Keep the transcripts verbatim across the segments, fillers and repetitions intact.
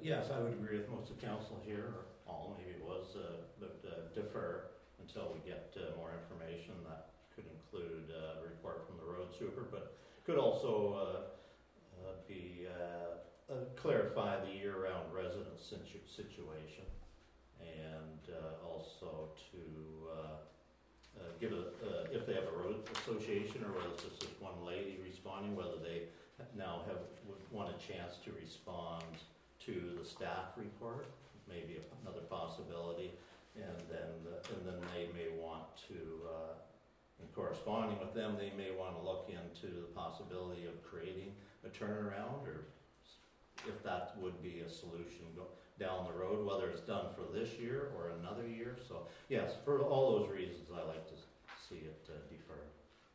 yes, I would agree with most of council here, or all, maybe it was, uh, but uh, defer until we get uh, more information. That could include uh, a report from the road super, but could also uh, uh, be uh, uh, clarify the year-round residence situ- situation, and uh, also to uh, uh, give a uh, if they have a road association, or whether it's just one lady responding, whether they now have would want a chance to respond to the staff report, maybe another possibility, and then the, and then they may want to, uh, in corresponding with them, they may want to look into the possibility of creating a turnaround, or if that would be a solution go down the road, whether it's done for this year or another year. So yes, for all those reasons, I like to see it uh, deferred.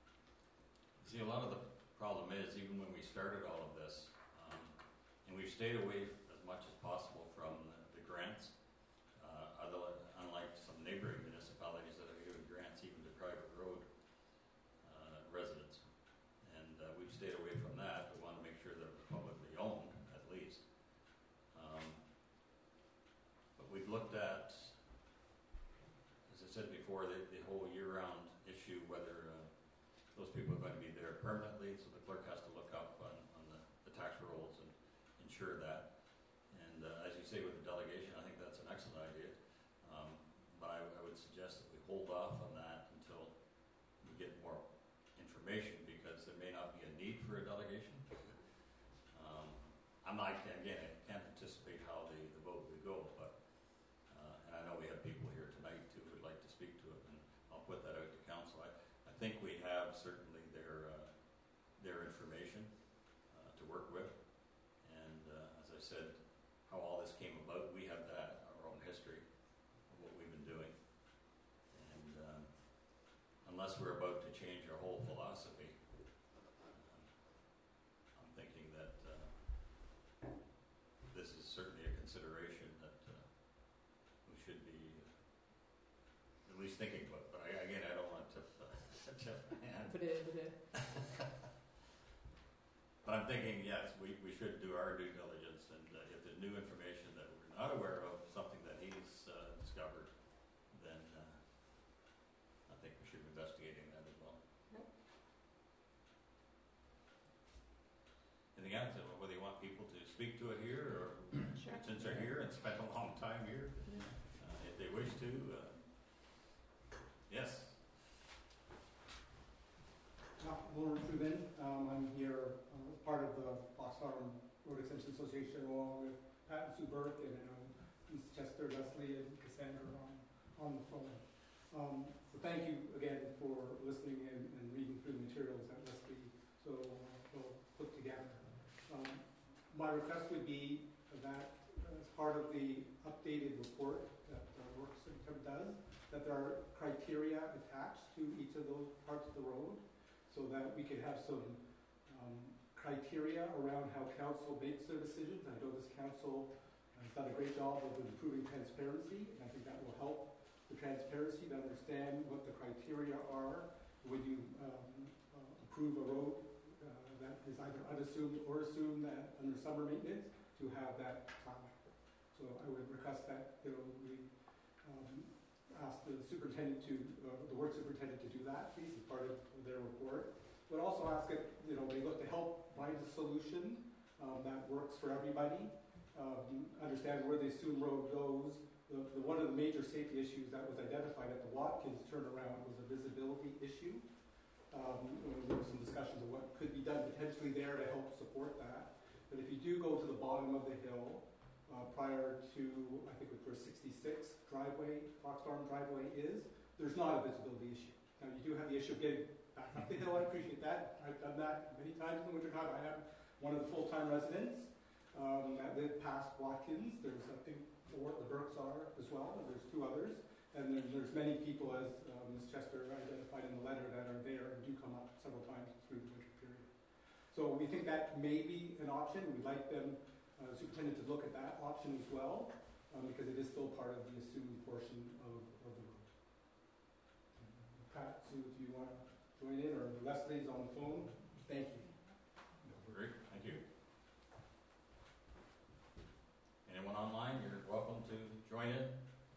See, a lot of the problem is, even when we started all of this, um, and we've stayed away as much as possible from the, the grants, uh, other, unlike some neighboring municipalities that are giving grants even to private road uh, residents. And uh, we've stayed away from that. We want to make sure that it's publicly owned, at least. Um, but we've looked at, as I said before, the, the whole year-round issue, whether uh, those people are going to be there permanently, so the clerk has to look up on, on the, the tax rolls and ensure that. And uh, as you say with the delegation, I think that's an excellent idea. Um, but I, I would suggest that we hold off on that until we get more information, because there may not be a need for a delegation. Um, I'm not, again, I can't anticipate how the, the vote would go, but uh, and I know we have people here tonight too who would like to speak to it, and I'll put that out to council. I, I think we have certainly their uh, their information uh, to work with, and uh, as I said, how all this came about, we have that, our own history of what we've been doing, and um, unless we're about to change our whole philosophy, um, I'm thinking that uh, this is certainly a consideration that uh, we should be uh, at least thinking about. But I, again, I don't want to uh, tip my hand. But I'm thinking, yes, we, we should do our due diligence, and uh, if there's new information that we're not aware of, something that he's uh, discovered, then uh, I think we should be investigating that as well. Yep. Anything else? Whether you want people to speak to it here, or Sure. since they're here and spent a long time here, uh, if they wish to. Uh, yes. Uh, Lauren Trubin. Um, I'm here uh, as part of the Fox Farm Road Extension Association, along with Pat and Sue Burke, and um, Miz Chester, Leslie, and Cassandra on, on the phone. Um, so thank you again for listening and, and reading through the materials that Leslie so uh, will put together. Um, my request would be that as part of the updated report that uh, Works Center does, that there are criteria attached to each of those parts of the road, so that we can have some um, criteria around how council makes their decisions. I know this council has done a great job of improving transparency, and I think that will help the transparency to understand what the criteria are when you um, uh, approve a road uh, that is either unassumed or assumed that under summer maintenance to have that time. So I would request that you know, we um, ask the superintendent to, uh, the work superintendent to do that, please, as part of their report. But also ask it, you know, they look to help find a solution um, that works for everybody. Um, understand where the assumed road goes. The, the, one of the major safety issues that was identified at the Watkins turnaround was a visibility issue. Um, there was some discussions of what could be done potentially there to help support that. But if you do go to the bottom of the hill, uh, prior to, I think it was sixty-six driveway, Fox Farm driveway is, there's not a visibility issue. Now you do have the issue of getting back up the hill, I appreciate that. I've done that many times in the wintertime. I have one of the full-time residents um, that live past Watkins. There's, I think, four, the Burks are as well, and there's two others. And then there's many people, as uh, Miz Chester identified in the letter, that are there and do come up several times through the winter period. So we think that may be an option. We'd like them, uh, superintendent, to look at that option as well, um, because it is still part of the assumed portion of, of the road. Pat, Sue, if you want to join in, or Leslie's on the phone, thank you. Great, thank you. Anyone join in?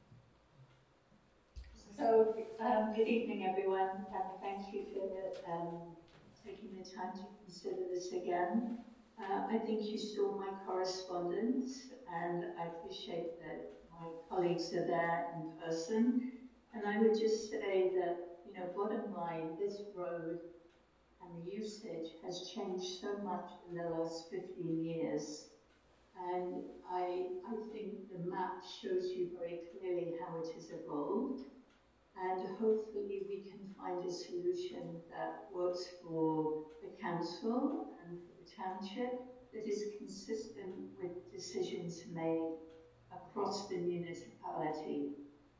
So, um, good evening, everyone, and thank you for um, taking the time to consider this again. Uh, I think you saw my correspondence, and I appreciate that my colleagues are there in person. And I would just say that, you know, bottom line, this road and the usage has changed so much in the last fifteen years. And I, I think the map shows you very clearly how it has evolved. And hopefully we can find a solution that works for the council and for the township that is consistent with decisions made across the municipality.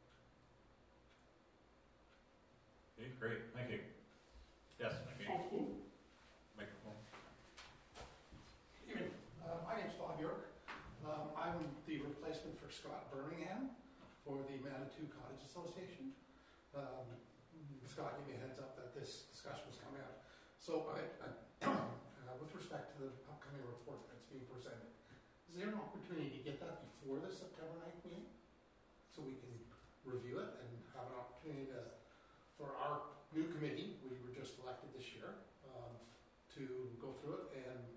Okay, great, thank you. Yes, okay. Thank you. Microphone. Evening. Uh, my name's Bob York. Um, I'm the replacement for Scott Birmingham for the Manitou Cottage Association. Um, Scott gave me a heads up that this discussion was coming up. So I, I uh, with respect to the upcoming report that's being presented, is there an opportunity to get that before the September ninth meeting? So we can review it and have an opportunity to, for our new committee, we were just elected this year, um, to go through it and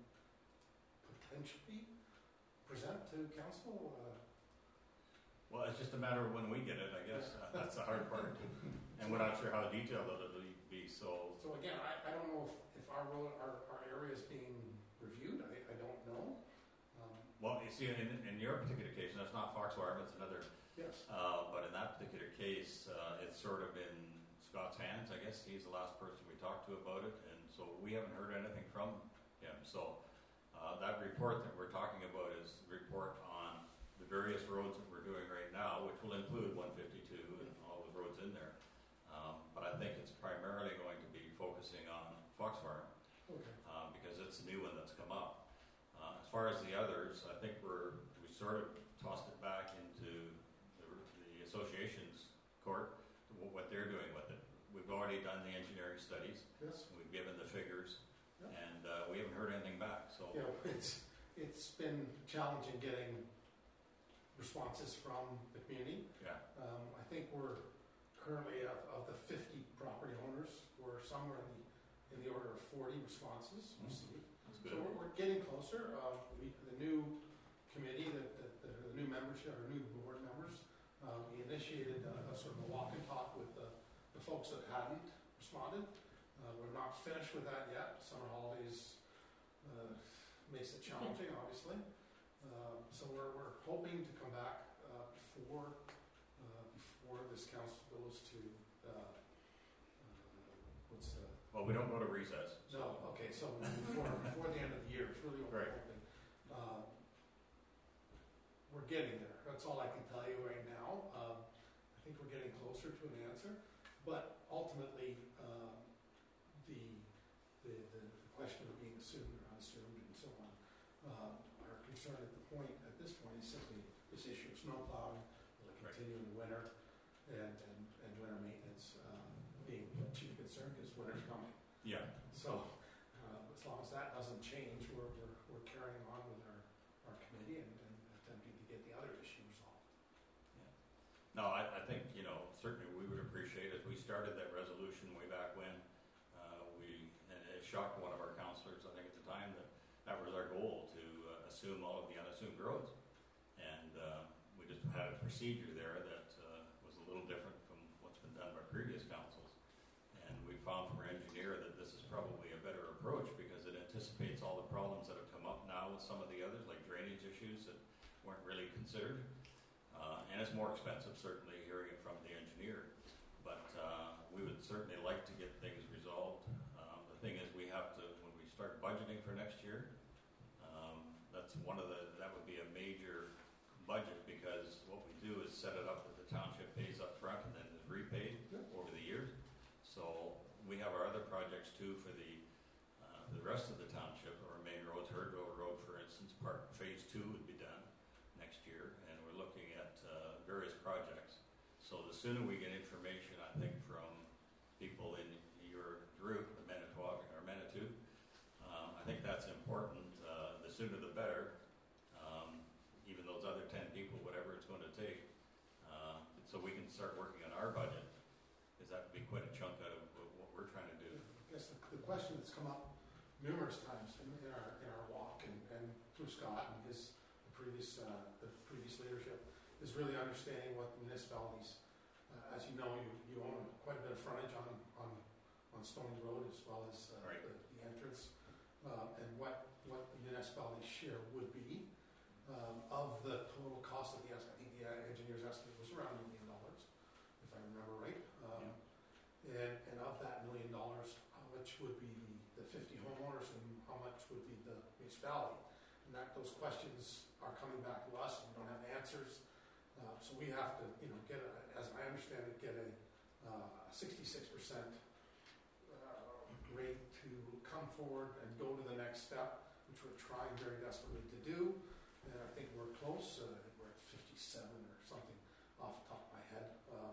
potentially present to council. Uh, Well, it's just a matter of when we get it, I guess. Uh, that's the hard part. And we're not sure how detailed it'll be, so. So again, I, I don't know if, if our, road, our, our area is being reviewed. I, I don't know. Um, Well, you see, in, in your particular case, and that's not Foxfire, it's another, yes. uh, but in that particular case, uh, it's sort of in Scott's hands, I guess. He's the last person we talked to about it, and so we haven't heard anything from him. So uh, that report that we're talking about is the report on the various roads that we're doing right now, which will include one fifty-two and all the roads in there. Um, but I think it's primarily going to be focusing on Foxfire, Okay. uh, because it's the new one that's come up. Uh, as far as the others, I think we're, we sort of tossed it back into the, the association's court, to what they're doing with it. We've already done the engineering studies, Yes. we've given the figures, Yep. and uh, we haven't heard anything back, so. Yeah, it's, it's been challenging getting responses from the community. Yeah. Um, I think we're currently of, of the fifty property owners, we're somewhere in the, in the order of forty responses Mm. received. That's So good. we're, we're getting closer. Uh, we, the new committee, that, that the, the new membership, or new board members, uh, we initiated a, a sort of a walk and talk with the, the folks that hadn't responded. Uh, we're not finished with that yet. Summer holidays uh, makes it challenging, obviously. Uh, so we're, we're hoping to come back uh, before uh, before this council goes to uh, uh, what's the Well, we don't go to recess. no, okay, so before, before the end of the year, it's really what we're Right. hoping. Um, we're getting there, that's all I can tell you right now. Um, I think we're getting closer to an answer, but ultimately, um, the, the, the, the question of being assumed or unassumed and so on, um, our concern at the point, at this point, is simply this issue of snow plowing, will it Right. continue in the winter, and, and, and winter maintenance, um, being a chief concern, because winter's coming. Yeah. So, uh, as long as that doesn't change, we're, we're, we're carrying on with our, our committee and, and attempting to get the other issue resolved. No, I, I think, you know, certainly we would appreciate, as we started that resolution way back when, uh, we, and it shocked one of our counselors, I think at the time, that that was our goal, to uh, assume all of the unassumed roads. And uh, we just had a procedure there that uh, was a little different from what's been done by previous councils. And we found from our engineer that this is probably a better approach, because it anticipates all the problems that have come up now with some of the others, like drainage issues that weren't really considered. Uh, and it's more expensive, certainly, hearing it from the engineer. But uh, we would certainly like to get things resolved. Um, the thing is, we have to, when we start budgeting for next year, um, that's one of the, that would be a major budget, because what we do is set it up that the township pays up front and then is repaid over the years. So we have our other projects too for the uh, the rest of the township, our main roads, Herdville Road, for instance, part phase two would be done next year, and we're looking at uh, various projects. So the sooner we get information, I think, from people in your group, the Manitowoc or Manitou, um, I think that's important. Uh, the sooner the better. Um, even those other ten people, whatever it's going to take, guess the, the question that's come up numerous times in, in our in our walk and, and through Scott and his the previous uh, the previous leadership is really understanding what municipalities, uh, as you know, you, you own quite a bit of frontage on on, on Stony Road as well as uh, Right. the, the entrance, uh, and what what the municipality's share would be um, of the total cost of the estimate. I think the uh, engineer's estimate was around a million dollars, if I remember right. Um, And, and of that million dollars, how much would be the, the fifty homeowners and how much would be the municipality? And that those questions are coming back to us and we don't have answers. Uh, so we have to, you know, get, a, as I understand it, get a uh, sixty-six percent uh, rate to come forward and go to the next step, which we're trying very desperately to do. And I think we're close. Uh, I think we're at fifty-seven or something off the top of my head. Um,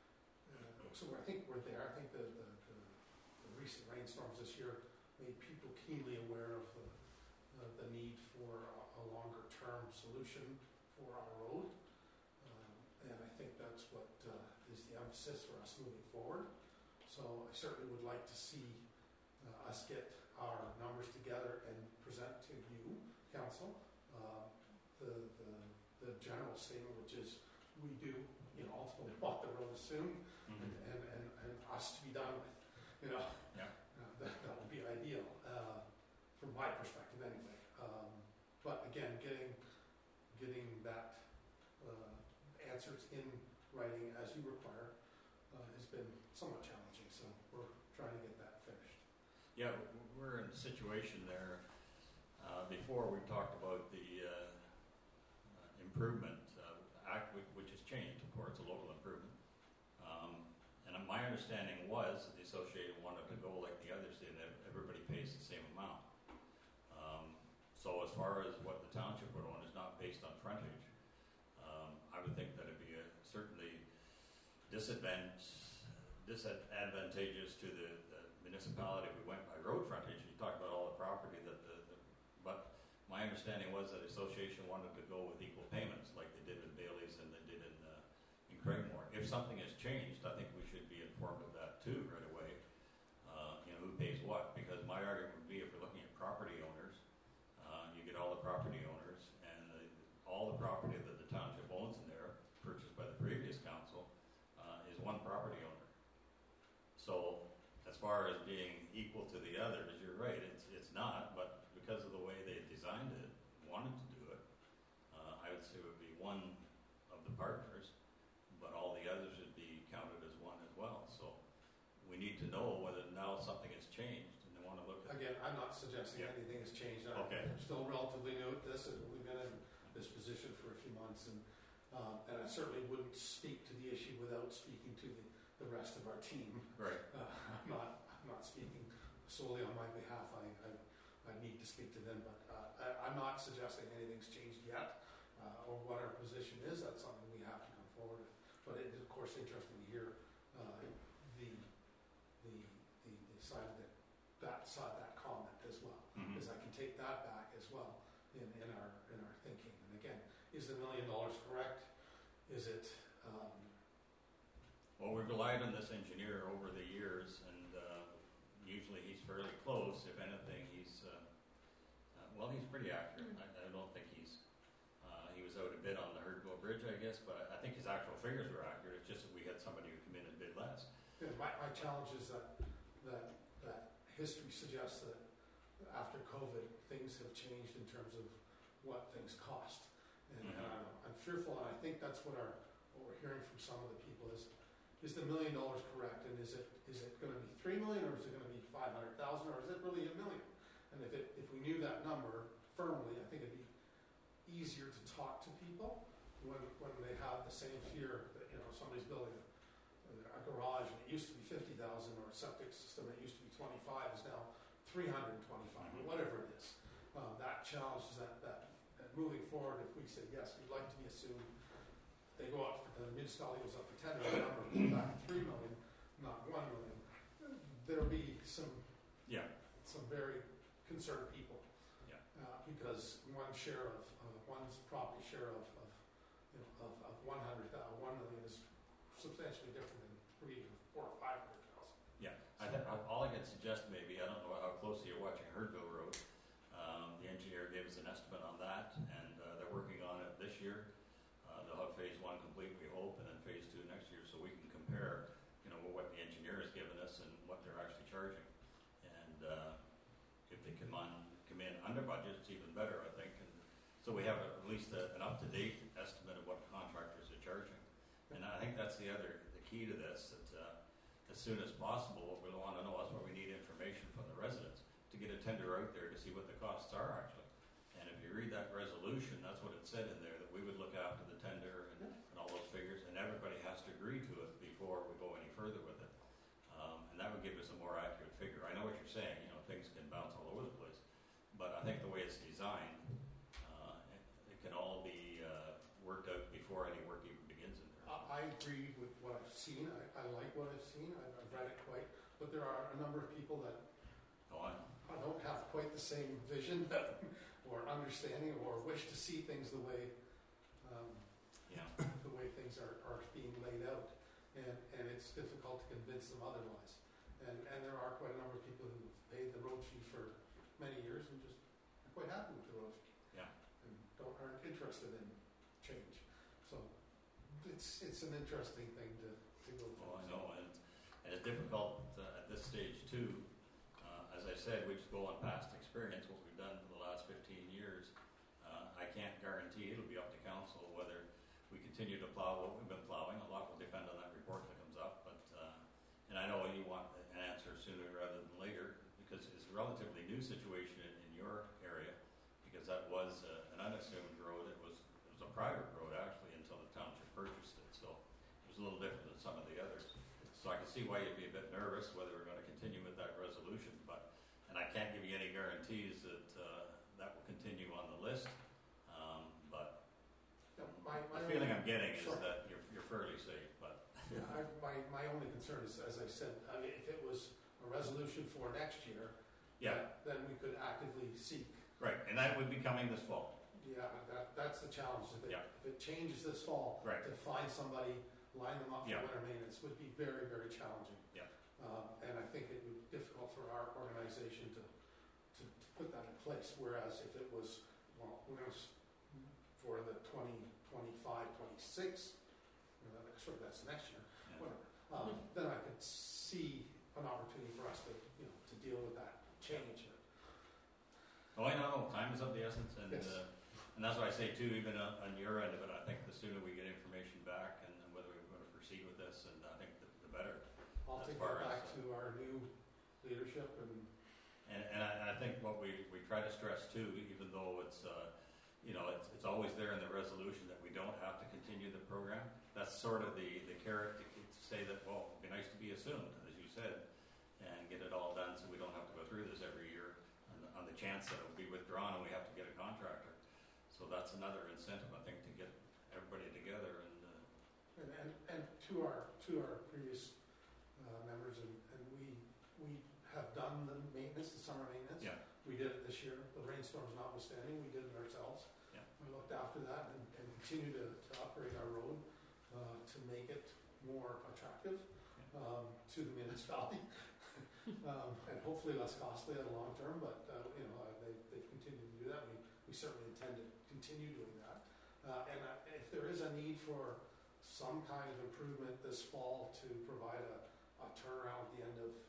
So I think we're there. I think the, the, the, the recent rainstorms this year made people keenly aware of the, uh, the need for a, a longer term solution for our road. Um, and I think that's what uh, is the emphasis for us moving forward. So I certainly would like to see uh, us get our numbers together and present to you, Council, uh, the, the, the general statement, which is we do, you know, ultimately want the road assumed. Mm-hmm. And, and, and us to be done with, you know, Yeah. uh, that, that would be ideal, uh, from my perspective anyway. Um, but again, getting, getting that, uh, answers in writing as you require, uh, has been somewhat challenging, so we're trying to get that finished. Yeah, w- we're in a situation there, uh, before we talked about the, uh, uh, improvement, uh, act, whi- which has changed, of course, a local improvement. Um, and my understanding was that the associated wanted to go like the others did, ev- everybody pays the same amount. Um, so as far as what the township would own is not based on frontage, um, I would think that it'd be a certainly disadvantage, disadvantageous to the, the municipality if we went by road frontage. You talk about all the property that the, the, but my understanding was that the association wanted to go with equal payments like they did in Bailey's and they did in, uh, in Craigmore. If something has changed, I think we should be informed of that too right away. Uh, you know, who pays what? Because my argument would be if we're looking at property owners, uh, you get all the property owners and the, all the property that the township owns in there, purchased by the previous council, uh, is one property owner. So as far as being equal to the others, you're right, it's, it's not, but because of the way they designed it, wanted to do it, uh, I would say it would be one of the partners, but all the others would be counted as one as well. So we need to know whether now something has changed and they want to look at. Again, I'm not suggesting Yeah. anything has changed. I'm Okay. I'm still relatively new at this, and we've been in this position for a few months, and um, and I certainly wouldn't speak to the issue without speaking to the, the rest of our team. Right. Uh, I'm not I'm not speaking solely on my behalf. I I, I need to speak to them, but uh, I, I'm not suggesting anything's changed yet, uh, or what our position is. That's something we have to come forward with. But it is, of course, interesting to hear uh, the, the the the side of the, that side that comment as well, Mhm. because I can take that back as well in, in our in our thinking. And again, is the million dollars correct? Is it? Um, Well, we've relied on this engineer over the years, and uh, usually he's fairly close. If anything, he's uh, uh, well, he's pretty accurate. I, I don't think he's uh, he was out a bit on the Herdville Bridge, I guess, but I, I think his actual figures were accurate. It's just that we had somebody who came in and bid less. yeah, my, my challenge is that that that history suggests that after COVID, things have changed in terms of what things cost, and, Mhm. and I'm, I'm fearful, and I think that's what our what we're hearing from some of the people is. Is the million dollars correct, and is it is it going to be three million, or is it going to be five hundred thousand, or is it really a million? And if it if we knew that number firmly, I think it'd be easier to talk to people when when they have the same fear that you know somebody's building a, a garage and it used to be fifty thousand, or a septic system that used to be twenty five is now three hundred and twenty five, or whatever it is. Uh, that challenges that, that that moving forward. If we say yes, we'd like to be assumed. They go up, for, the municipality goes up for ten million, number goes back to three million, not one million. There'll be some Yeah. some very concerned people, Yeah. uh, because one share of uh, one's property share of, of you know of, of one hundred thousand, one million is substantially different than three or four or five hundred thousand. Yeah. I th- all I can suggest, Mayor, uh, if they come on, come in under budget, it's even better, I think. And so we have at least a, an up-to-date estimate of what contractors are charging. And I think that's the other, the key to this, that uh, as soon as possible, what we want to know is where we need information from the residents to get a tender out there to see what the costs are actually. And if you read that resolution, that's what it said in there, that we would look after the tender and, and all those figures, and everybody has to agree to it before we go any further with it. Um, and that would give us a more accurate figure. I know what you're saying, you know, things can bounce all over the place, but I think the way it's designed, uh, it, it can all be uh, worked out before any work even begins in there. I, I agree with what I've seen. I, I like what I've seen. I've, I've read it quite, but there are a number of people that Go on. I don't have quite the same vision or understanding or wish to see things the way um, Yeah. the way things are, are being laid out, and, and it's difficult to convince them otherwise. And and there are quite a number of people who've paid the road fee for many years and just are quite happy with the road fee. Yeah. And don't aren't interested in change. So it's it's an interesting thing to, to go through. Oh, I know, and, and it's difficult uh, at this stage too. Uh, as I said, we just go on past experience, what we've done for the last fifteen years. Uh, I can't guarantee, it'll be up to council whether we continue to plow what we've been plowing. A lot will depend on that report that comes up, but uh, and I know you want an answer sooner rather than later because it's a relatively new situation in, in your area because that was uh, an unassumed road. It was it was a private road actually until the township purchased it, so it was a little different than some of the others. So I can see why you'd be a bit nervous whether we're going to continue with that resolution, but and I can't give you any guarantees that uh, that will continue on the list. Um, but Yeah, my, my the feeling only, I'm getting is Sure. that you're, you're fairly safe. But yeah, I, my my only concern is, as I said, I mean, if it was a resolution for next year, yeah, then we could actively seek. right, and that would be coming this fall. Yeah, that that's the challenge. If it, Yeah. if it changes this fall, Right. to find somebody, line them up for Yeah. winter maintenance would be very, very challenging. Yeah. Um, and I think it would be difficult for our organization to, to, to put that in place. Whereas if it was, well, who knows, for the twenty twenty-five, twenty-six, or that, sure, that's next year, Yeah. whatever, um, then I could see an opportunity for us to, you know, to deal with that change. Oh, I know, time is of the essence, and Yes. uh, and that's why I say too, even on, on your end of it, I think the sooner we get information back and, and whether we're going to proceed with this, and I think the, the better. I'll As take far that back as, to our new leadership and And, and, I, and I think what we, we try to stress too, even though it's, uh, you know, it's, it's always there in the resolution that we don't have to continue the program. That's sort of the, the carrot to, to say that, well, it'd be nice to be assumed, as you said, and get it all done so we don't have to go through this every year on the, on the chance that it will be withdrawn and we have to get a contractor. So that's another incentive, I think, to get everybody together and, uh, And, and, and to our to our previous uh, members, and, and we we have done the maintenance, the summer maintenance. Yeah. We did it this year. The rainstorms notwithstanding, we did it ourselves. Yeah. We looked after that and, and continue to, to operate our road uh, to make it more attractive um, to the municipality, um, and hopefully less costly in the long term. But uh, you know, uh, they they've continued to do that. We we certainly intend to continue doing that. Uh, and uh, if there is a need for some kind of improvement this fall to provide a, a turnaround at the end of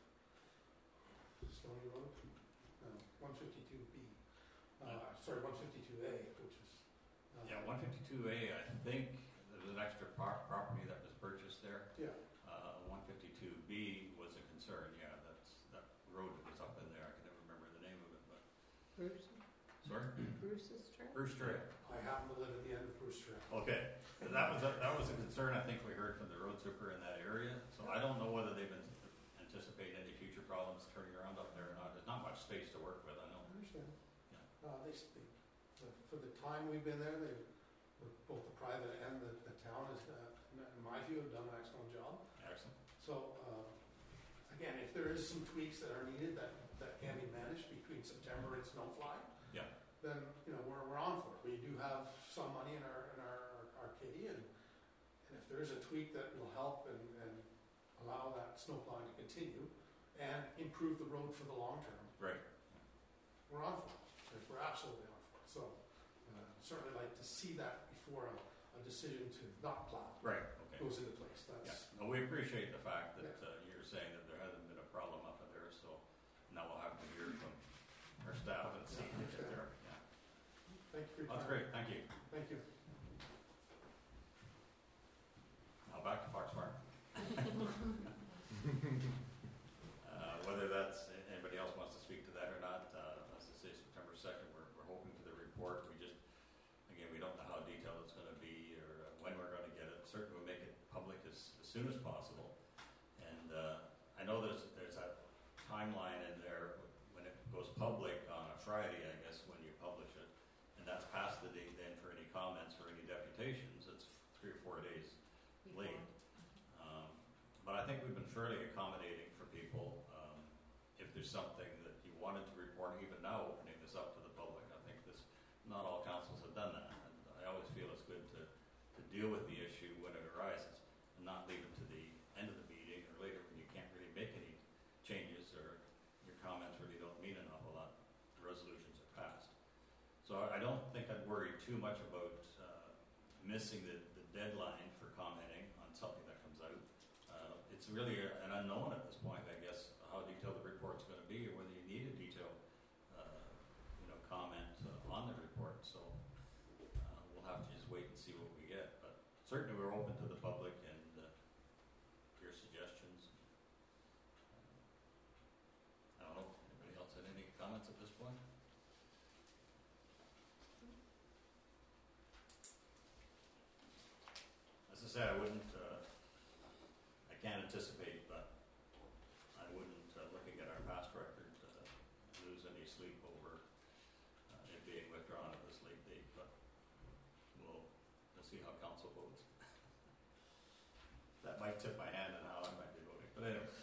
Stony Road, no, one fifty-two B, uh, sorry, one fifty-two A, which is. Uh, yeah, one fifty-two A, I think there's an extra par- property that was purchased there. Yeah, Uh, one fifty-two B was a concern, yeah, that's, that road that was up in there, I can never remember the name of it, but, Bruce, sorry? Bruce's Trail? Bruce Trail. I happen to live at the end of Bruce Trail. Okay, that was, a, that was a concern I think we heard from the road super in that area, so I don't know whether they've been anticipate any future problems turning around up there or not. There's not much space to work with, I know. I understand. Yeah. Uh, they, they, the- for the time we've been there, they, both the private and the, the town has, uh, in in my view, have done an excellent job. Excellent. So, uh, again, if there is some tweaks that are needed that, that can be managed between September and snowfly, Yeah. then, you know, we're, we're on for it. We do have some money in our, in our, our kitty, and, and if there is a tweak that will help and, and allow that snow plowing to continue and improve the road for the long term, Right. we're on for it. We're absolutely on for it. So, uh, certainly like to see that before a, a decision to not plow Right, okay. goes into place. Yeah, That's, no, we appreciate the fact that uh, you're saying that there hasn't been a problem up there, so now we'll have to staff and see if they're, yeah. Thank you for your time. That's great, thank you. Thank you. Now back to Fox Farm. Uh, whether that's, anybody else wants to speak to that or not, uh, as I say, September second, we're, we're hoping for the report. We just, again, we don't know how detailed it's gonna be or uh, when we're gonna get it. Certainly we'll make it public as, as soon as possible. And, uh, I know there's, there's that timeline in there when it goes public on a Friday, I guess, when you publish it. And that's past the date then for any comments or any deputations. It's three or four days late. Um, but I think we've been fairly accommodating for people. Um, if there's something that you wanted to report, even now opening this up to the public, I think this, not all councils have done that. And I always feel it's good to, to deal with the issue when it arises and not leave it to the end of the meeting or later when you can't really make any changes or your comments really don't mean an awful lot. The resolutions are passed. So I don't think I'd worry too much about uh, missing the, the deadline for commenting on something that comes out. Uh, it's really a, an unknown at this point, I guess, how detailed the report's going to be or whether you need a detailed uh, you know, comment uh, on the report. So uh, we'll have to just wait and see what we get. But certainly we're open to the public and uh, your suggestions. I don't know. Anybody else had any comments at this point? As I said, I wouldn't, uh, I can't anticipate, but I wouldn't, uh, looking at our past record, uh, lose any sleep over uh, it being withdrawn at this late date, but we'll, we'll see how council votes. That might tip my hand on how I might be voting, but anyway.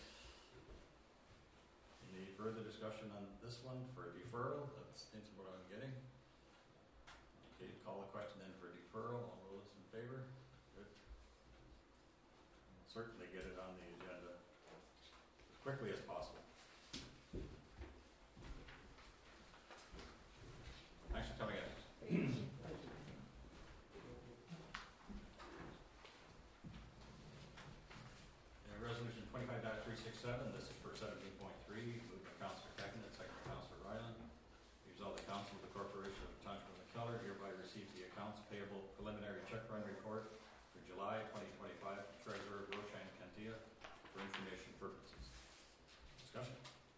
Any further discussion on this one for deferral? That seems what I'm getting. Okay, call the question then for deferral. All those in favor? Good. We'll certainly get it on the agenda as quickly as possible. Thanks for coming in. Uh, Resolution twenty-five three sixty-seven, this is for seventeen point three, moved by Councillor Kecknett, second by Councillor Ryland. Resolved the Council of the Corporation of the Township of McKellar hereby receives the accounts payable preliminary check run report for July twenty twenty-five from Treasurer Roshan Kantia for information purposes. Discussion?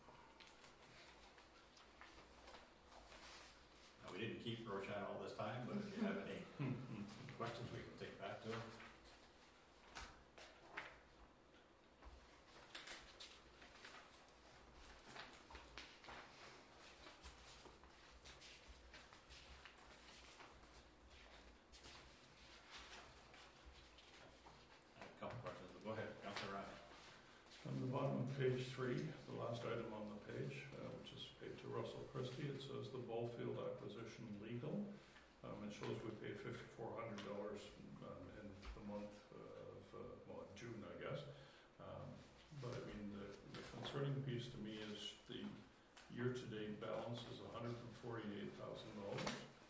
Now, we didn't keep Roshan all this time, but if you have any questions, we can take back to him. I have a couple questions, but go ahead, Councillor Ryan. On the bottom of page three, the last item on the page, uh, which is paid to Russell Christie, it says the Ballfield acquisition legal. Um, it shows we paid fifty-four hundred dollars um, in the month of, uh, well, June, I guess. Um, but I mean, the, the concerning piece to me is the year-to-date balance is one hundred forty-eight thousand dollars.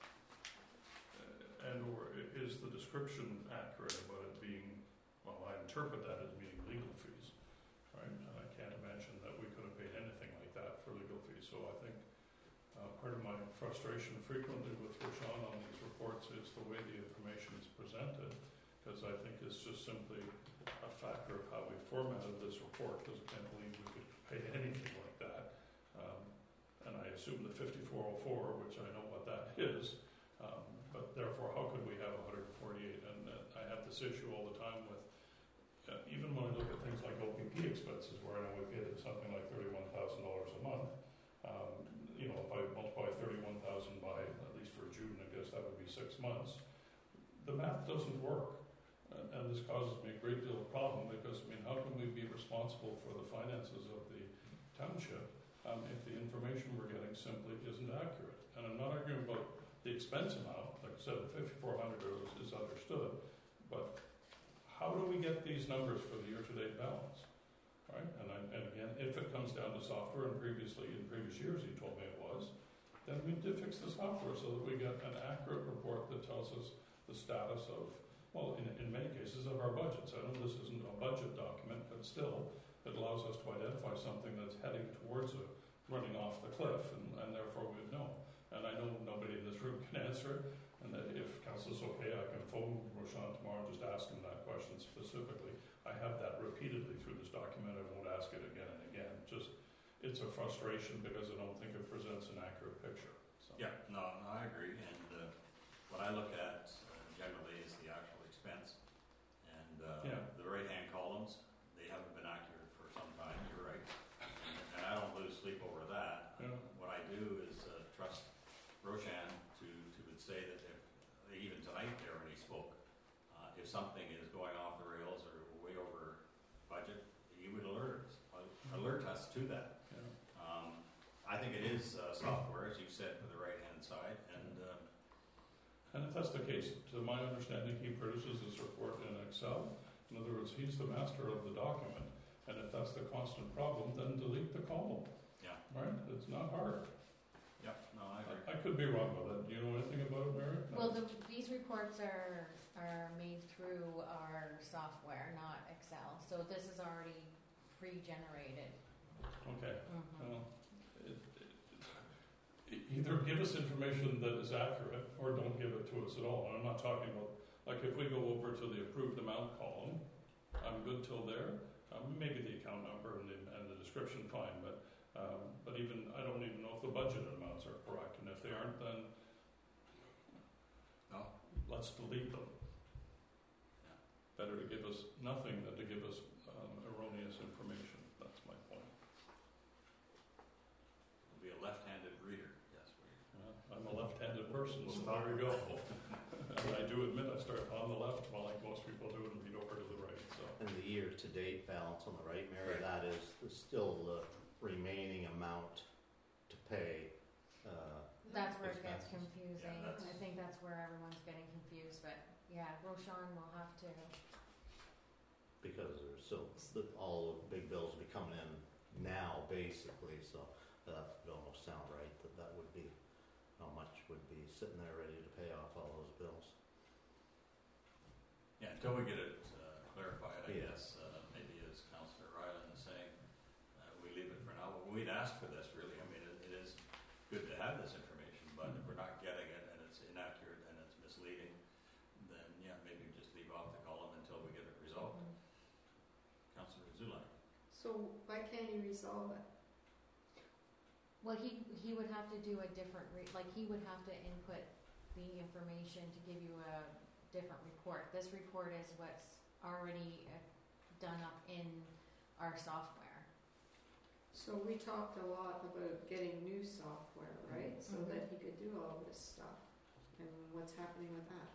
Uh, and or is the description accurate about it being, well, I interpret that as being legal fees. Right? And I can't imagine that we could have paid anything like that for legal fees. So I think uh, part of my frustration frequently with Roshan on these reports is the way the information is presented, because I think it's just simply a factor of how we formatted this report, because I can't believe we could pay anything like that. Um, and I assume the fifty-four oh four, which I know what that is, um, but therefore how could we have one hundred forty-eight? And uh, I have this issue all the time with Uh, even when I look at things like O P P expenses, where I know we paid something like thirty-one thousand dollars a month, um, you know, if I multiply thirty-one thousand by, at least for June, I guess that would be six months, the math doesn't work. Uh, and this causes me a great deal of problem, because, I mean, how can we be responsible for the finances of the township um, if the information we're getting simply isn't accurate? And I'm not arguing about the expense amount. Like I said, the fifty-four hundred dollars is understood, but how do we get these numbers for the year-to-date balance, right? And, I, and again, if it comes down to software, and previously, in previous years, he told me it was, then we need to fix the software so that we get an accurate report that tells us the status of, well, in, in many cases, of our budgets. I know this isn't a budget document, but still, it allows us to identify something that's heading towards a, running off the cliff, and, and therefore we'd know. And I know nobody in this room can answer it, and that if council's okay, I can phone Roshan tomorrow and just ask him that question specifically. I have that repeatedly through this document. I won't ask it again and again. Just, it's a frustration because I don't think it presents an accurate picture. So. Yeah, no, no, I agree, and uh, what I look at uh, generally is the actual expense, and uh, Yeah. the right-hand columns, they haven't been accurate for some time, you're right, and, and I don't lose sleep over that. Yeah. What I do is uh, trust Roshan to, to would say that if, even tonight there when he spoke, uh, if something is going off the rails or way over budget, he would alert us, alert us to that. Yeah. Um, I think it is uh, software, as you said, for the right-hand side, and um, And if that's the case, to my understanding, he produces this report in Excel. In other words, he's the master of the document. And if that's the constant problem, then delete the column. Yeah. Right? It's not hard. Yep, no, I agree. I, I could be wrong with it. Do you know anything about it, Mary? No. Well, the, these reports are are made through our software, not Excel. So this is already pre-generated. Okay. Mm-hmm. Well, it, it, it, either give us information that is accurate or don't give it to us at all. And I'm not talking about, like if we go over to the approved amount column, I'm good till there. Um, maybe the account number and the, and the description, fine. But um, but even I don't even know if the budget amounts are correct. And if they aren't, then No. let's delete them. Yeah. Better to give us nothing than to give us um, erroneous information. That's my point. We'll be a left-handed reader, yes. We, Uh, I'm a left-handed person, so there we go. And I do admit I start on the left, while like most people do, and read over to the right. So And the year-to-date balance on the right, Mary, Right. that is is still the remaining amount to pay. Uh, That's where it gets Expenses. confusing. Yeah, that's- I think that's where everyone's getting confused. But yeah, Roshan will have to. because there's so the, all the big bills be coming in now, basically. So that would almost sound right. That that would be how much would be sitting there ready to pay off all those bills. yeah, until we get it uh, clarified, I Yeah. guess, uh, maybe as Councillor Ryland is saying, uh, we leave it for now. We'd ask for this, really. I mean, it, it is good to have this information, but if we're not getting it and it's inaccurate and it's misleading, then yeah, maybe just leave off the column until we get it resolved. Councillor Zulai. So why can't you resolve it? Well, he he would have to do a different re- like he would have to input the information to give you a different report. This report is what's already uh, done up in our software. So we talked a lot about getting new software, right? So Mhm. that he could do all this stuff. And what's happening with that?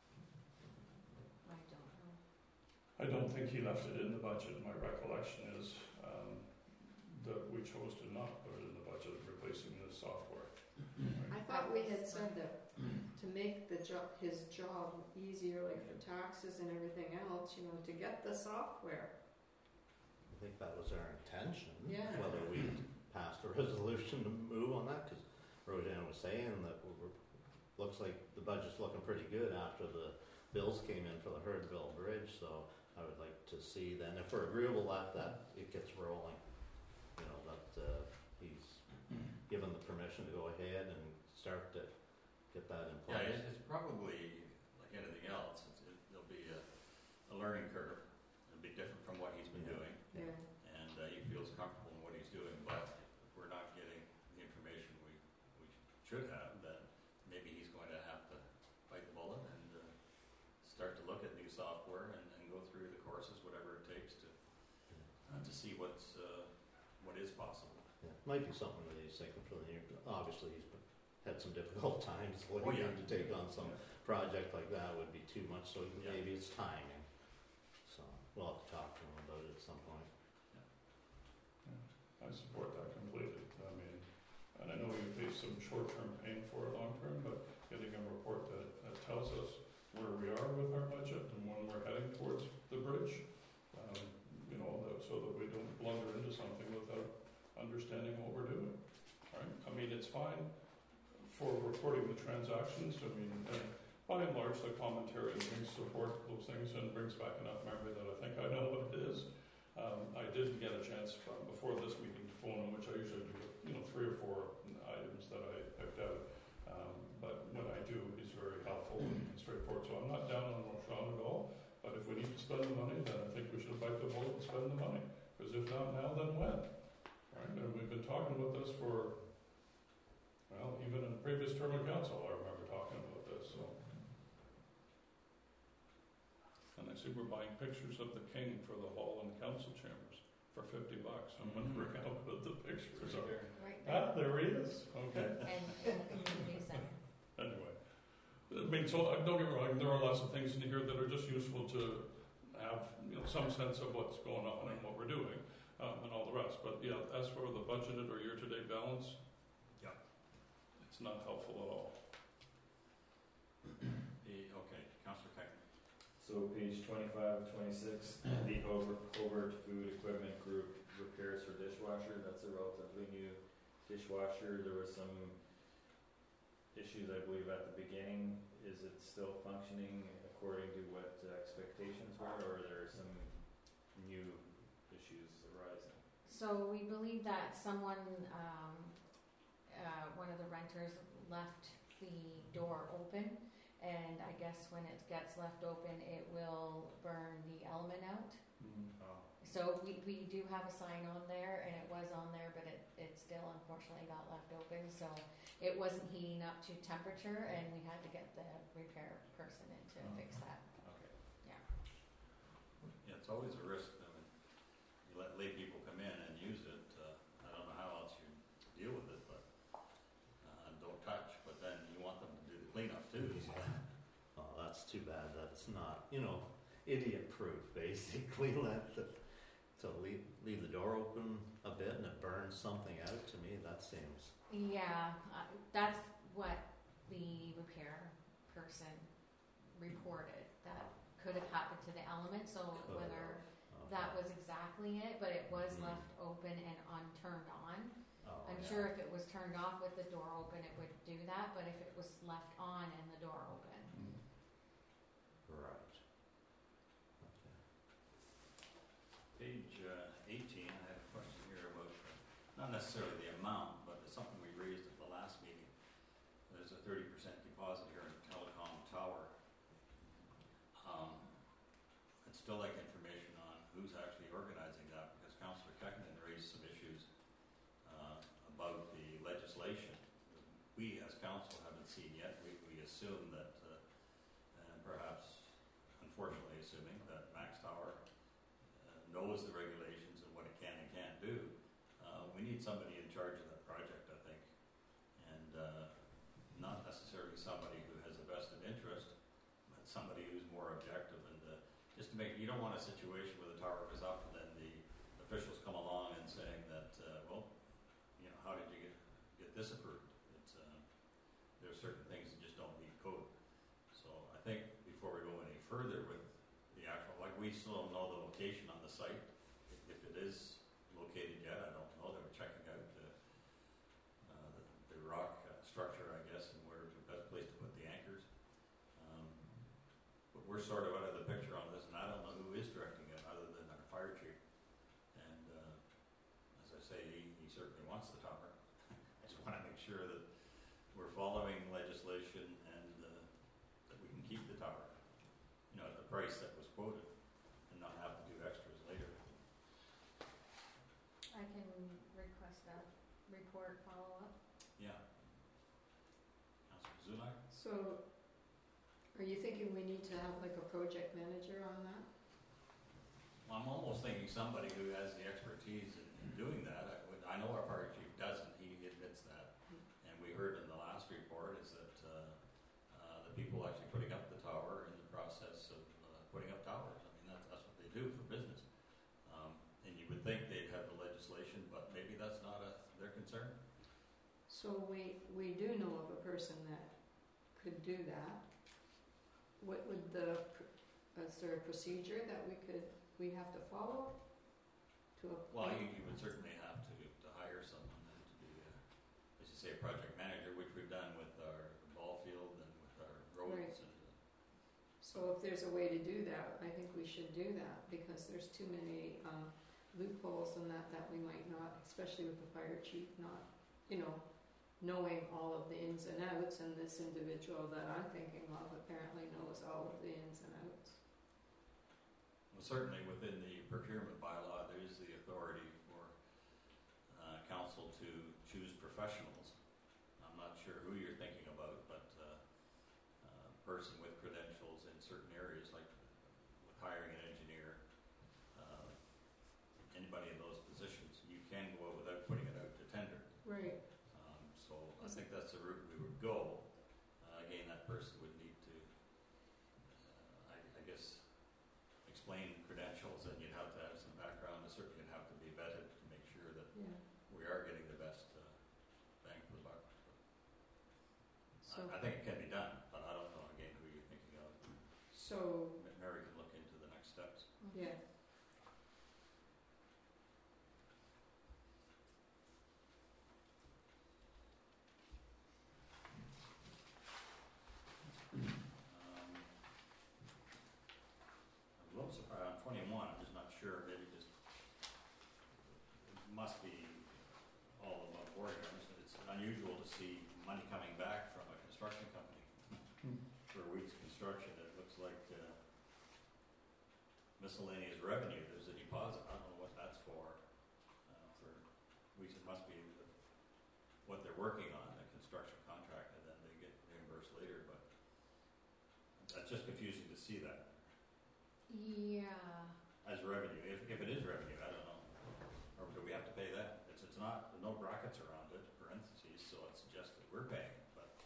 I don't know. I don't think he left it in the budget. My recollection is um, that we chose to not put it in the budget, replacing the software. I thought we had said that to make the job, his job easier, like for taxes and everything else, you know, to get the software. I think that was our intention. Yeah. Whether we passed a resolution to move on that, because Roseanne was saying that we're, looks like the budget's looking pretty good after the bills came in for the Hurdville Bridge. So I would like to see then, if we're agreeable that that it gets rolling, you know, that uh, he's given the permission to go ahead and start to get that in Yeah, place. it's, it's probably like anything else. It's, it, there'll be a, a learning curve. It'll be different from what he's been Yeah. doing, Yeah. and uh, he feels comfortable in what he's doing. But if we're not getting the information we we should have, then maybe he's going to have to bite the bullet and uh, start to look at new software and, and go through the courses, whatever it takes to uh, to see what's uh, what is possible. Yeah, might be something that he's thinking for the year. Obviously, he's been, had some difficult times looking Oh, yeah. to take on some project like that would be too much. So Yeah. maybe it's timing. So we'll have to talk to him about it at some point. I support that completely. I mean, and I know you face some short-term pain for it long-term, but getting a report that, that tells us where we are with our budget and when we're heading towards the bridge, um, you know, that, so that we don't blunder into something without understanding what we're doing. Right? I mean, it's fine for reporting the transactions. I mean, and by and large, the commentary brings support those things and brings back enough memory that I think I know what it is. Um, I did get a chance from before this meeting to phone him, which I usually do you know, three or four items that I picked out. Um, but when I do, he's very helpful and straightforward. So I'm not down on Roshan at all. But if we need to spend the money, then I think we should bite the bullet and spend the money. Because if not now, then when? Right? And we've been talking about this for, well, even in the previous term of council, I remember talking about this. So. And I see we're buying pictures of the king for the hall and council chambers for fifty bucks. I'm wondering how good the pictures are. Right Ah, there. there he is. Okay. And in the community center. Anyway, I mean, so uh, don't get me wrong. There are lots of things in here that are just useful to have, you know, some sense of what's going on and what we're doing, um, and all the rest. But yeah, as for the budgeted or year-to-date balance, Yeah. it's not helpful at all. The, okay, Councillor Keck. So page twenty-five, twenty-six, the Hobart, Hobart Food Equipment Group repairs for dishwasher. That's a relatively new dishwasher. There was some issues, I believe, at the beginning. Is it still functioning according to what uh, expectations were, or are there some new issues arising? So we believe that someone, um, uh, one of the renters left the door open, and I guess when it gets left open, it will burn the element out. Oh. So we, we do have a sign on there, and it was on there, but it, it still unfortunately got left open, so it wasn't heating up to temperature, and we had to get the repair person in to Oh. fix that. Okay. Yeah. Yeah, it's always a risk. I mean, you let lay people come in and use it. Uh, I don't know how else you deal with it, but uh, don't touch. But then you want them to do the cleanup too. So. Oh, that's too bad that it's not, you know, idiot-proof, basically. Let the, to leave, leave the door open a bit and it burns something out, to me, that seems... Yeah, uh, that's what the repair person reported, that could have happened to the element, so Could whether have. that was exactly it, but it was Mhm. left open and unturned on. Oh, I'm yeah. sure if it was turned off with the door open, it would do that, but if it was left on and the door open. Right. Okay. Page uh, eighteen, I have a question here about, uh, not necessarily the amount, but it's something we raised at the last meeting. There's a thirty percent deposit here in the telecom tower. Um, I'd still like information on who's actually organizing that, because Councillor Kekkonen raised some issues uh, about the legislation. We as council haven't seen yet. We, we assume that, uh, and perhaps unfortunately assuming that Max Tower uh, knows the regulations and what it can and can't do. Uh, we need somebody in charge of that project, I think, and uh, not necessarily somebody who has a vested interest, but somebody who's more objective. And uh, just to make, you don't want a situation where the tower goes up and then the officials come along and saying that, uh, well, you know, how did you get, get this approved? It's, uh, there are certain things that just don't meet code. So I think before we go any further with the actual, like we still don't know the location on the site. If, if it is located yet, I don't know. They were checking out the, uh, the, the rock uh, structure, I guess, and where the best place to put the anchors. Um, but we're sort of out of the picture on this, and I don't know who is directing it other than our fire chief. And uh, as I say, he, he certainly wants the tower. I just want to make sure that we're following legislation and uh, that we can keep the tower, you know, at the price that was quoted, and not have to do extras later. I can request a report follow-up. Yeah. Councillor Zulak? So, are you thinking we need to have like a project manager on that? Well, I'm almost thinking somebody who has the expertise in, in doing that. I, would, I know our fire chief doesn't. He admits that. And we heard in the last report is that uh, uh, the people actually putting up the tower are in the process of uh, putting up towers. I mean, that's, that's what they do for business. Um, and you would think they'd have the legislation, but maybe that's not a, their concern. So we, we do know of a person that could do that. What would the, pr- is there a procedure that we could, we have to follow to a? Well, you, you would certainly have to, to hire someone then to be, uh, as you say, a project manager, which we've done with our ball field and with our roads. Right. And, uh, So if there's a way to do that, I think we should do that, because there's too many uh, loopholes in that that we might not, especially with the fire chief not you know, knowing all of the ins and outs, and this individual that I'm thinking of apparently knows all of the ins and outs. Well, certainly within the procurement bylaw, there is the authority for uh, council to choose professionals. I'm not sure who you're thinking about, but uh, a person with credentials in certain areas, like with hiring an engineer, uh, anybody in those positions, you can go out without putting it out to tender. Right. Um, so I think that's the route we would go. Uh, again, that person would need to, uh, I, I guess, explain credentials, and you'd have to have some background. It certainly would have to be vetted to make sure that Yeah. we are getting the best uh, bang for the buck. So, I, I think it can be done, but I don't know again who you're thinking of. so, Mary can look into the next steps. yeah. Um, I'm a little surprised on twenty-one. I'm just not sure. Maybe just it must be all above board here. It's unusual to see money coming back from a construction company for Weeks Construction. It looks like uh, miscellaneous revenue. There's a deposit. I don't know what that's for. Uh, for Weeks, it must be the, what they're working on, the construction contract, and then they get reimbursed later. But that's just confusing to see that Yeah. as revenue. If, if it is revenue, I don't know. Or do we have to pay that? It's, it's not, there's no brackets around it, parentheses, so it suggests that we're paying it, but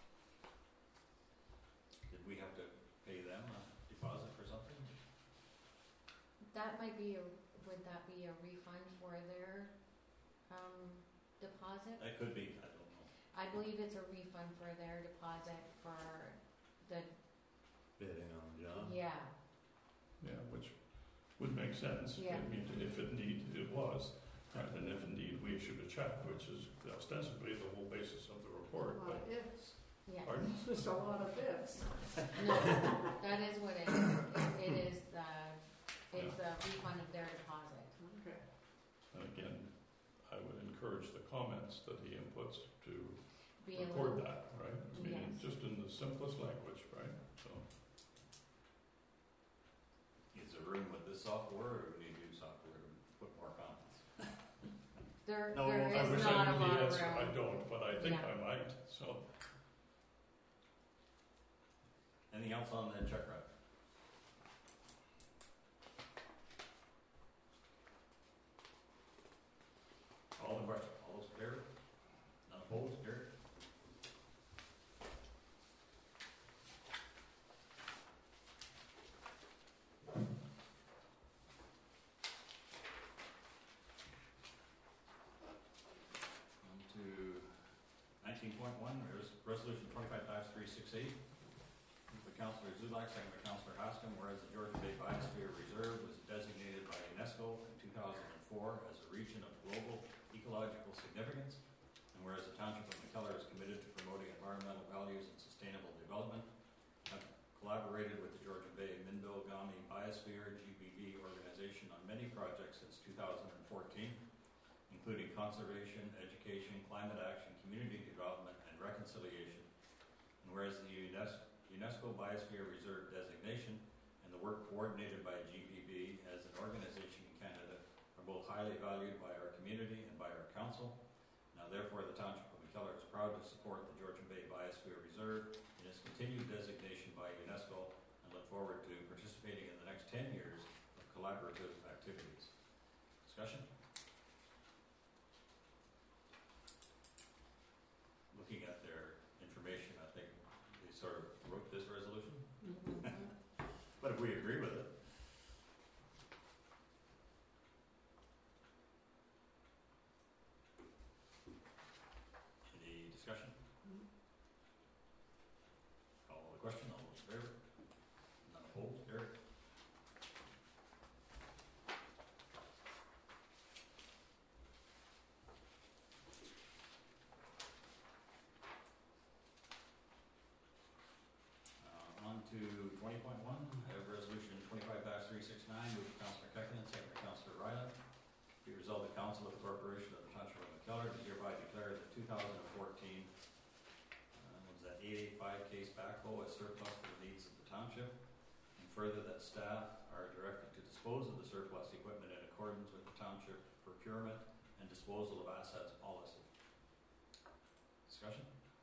did we have to pay them a deposit for something? That might be a, would that be a refund for their, um, deposit? It could be, I don't know. I believe it's a refund for their deposit for the, Bidding on the job. yeah, Yeah, which would make sense. Yeah. I mean, if indeed it was, right, and if indeed we issued a check, which is ostensibly the whole basis of the A report, lot but, of ifs. yeah. pardon? There's a lot of ifs. No, that is what it is. It, it is the, it's the refund of their deposit. Okay. And again, I would encourage the comments that he inputs to Be a record little, that, right? I mean, Yes. just in the simplest language, right? So, Is there room with this software, or do we need new software to put more comments? there, No, there I I wish is I not a knew lot the of answer. I room. don't, but I think Yeah. I might, so. Anything else on the check run? All the questions, all those in favor? None opposed, carried. On to nineteen point one, there's resolution twenty-five three six eight. Moved by Councillor Zulak, second by Councillor Hascom, whereas the Georgian Bay Biosphere Reserve was designated by UNESCO in two thousand four as a region of global ecological significance, and whereas the Township of McKellar is committed to promoting environmental values and sustainable development, have collaborated with the Georgian Bay Minbo-Gami Biosphere G B B organization on many projects since two thousand fourteen, including conservation, education, climate action, community development, and reconciliation. And whereas the UNESCO UNESCO Biosphere Reserve designation and the work coordinated by G B B as an organization in Canada are both highly valued by our community and by our council. Now therefore the Township of McKellar is proud to support the Georgian Bay Biosphere Reserve in its continued designation by UNESCO and look forward to participating in the next ten years of collaborative activities. Discussion? Looking at their information, I think they sort of wrote this resolution, but if we agree with it. Any discussion? Call the question, all those in favor? None opposed, carried. Uh, on to twenty point one, I have resolution twenty-five three six nine, moved by Councillor Kekkonen, second by Councillor Ryland. Be resolved, the Council of the Corporation of the Township of McKellar does hereby declare the two thousand fourteen. Uh, was that eight eighty-five case backhoe as surplus for the needs of the township? And further, that staff are directed to dispose of the surplus equipment in accordance with the township procurement and disposal of assets policy. Discussion?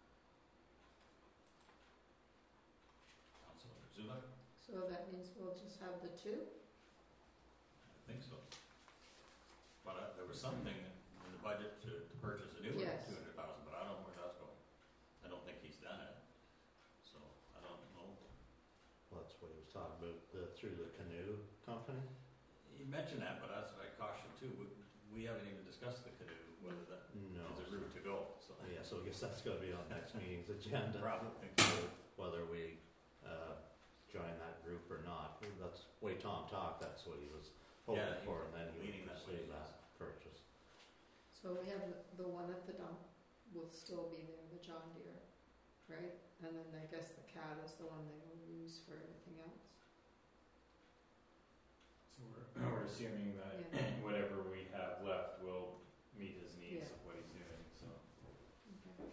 Councilor Zulak? So that means we'll just have the two? I think so. But uh, there was something in the budget to, to purchase a new one, Yes. two hundred thousand, but I don't know where that's going. I don't think he's done it, so I don't know. Well, that's what he was talking about, the, through the canoe company. You mentioned that, but that's what I caution too. We, we haven't even discussed the canoe, whether that No. is a route to go, so. Yeah, so I guess that's gonna be on next meeting's agenda. Probably. Whether we, uh, join that group or not. That's the way Tom talked, that's what he was hoping Yeah, he for, was and then he leaning would that way, pursue yes. that purchase. So we have the, the one at the dump will still be there, the John Deere, right? And then I guess the cat is the one they will use for everything else. So we're, we're assuming that Yeah. whatever we have left will meet his needs Yeah. of what he's doing, so. Okay.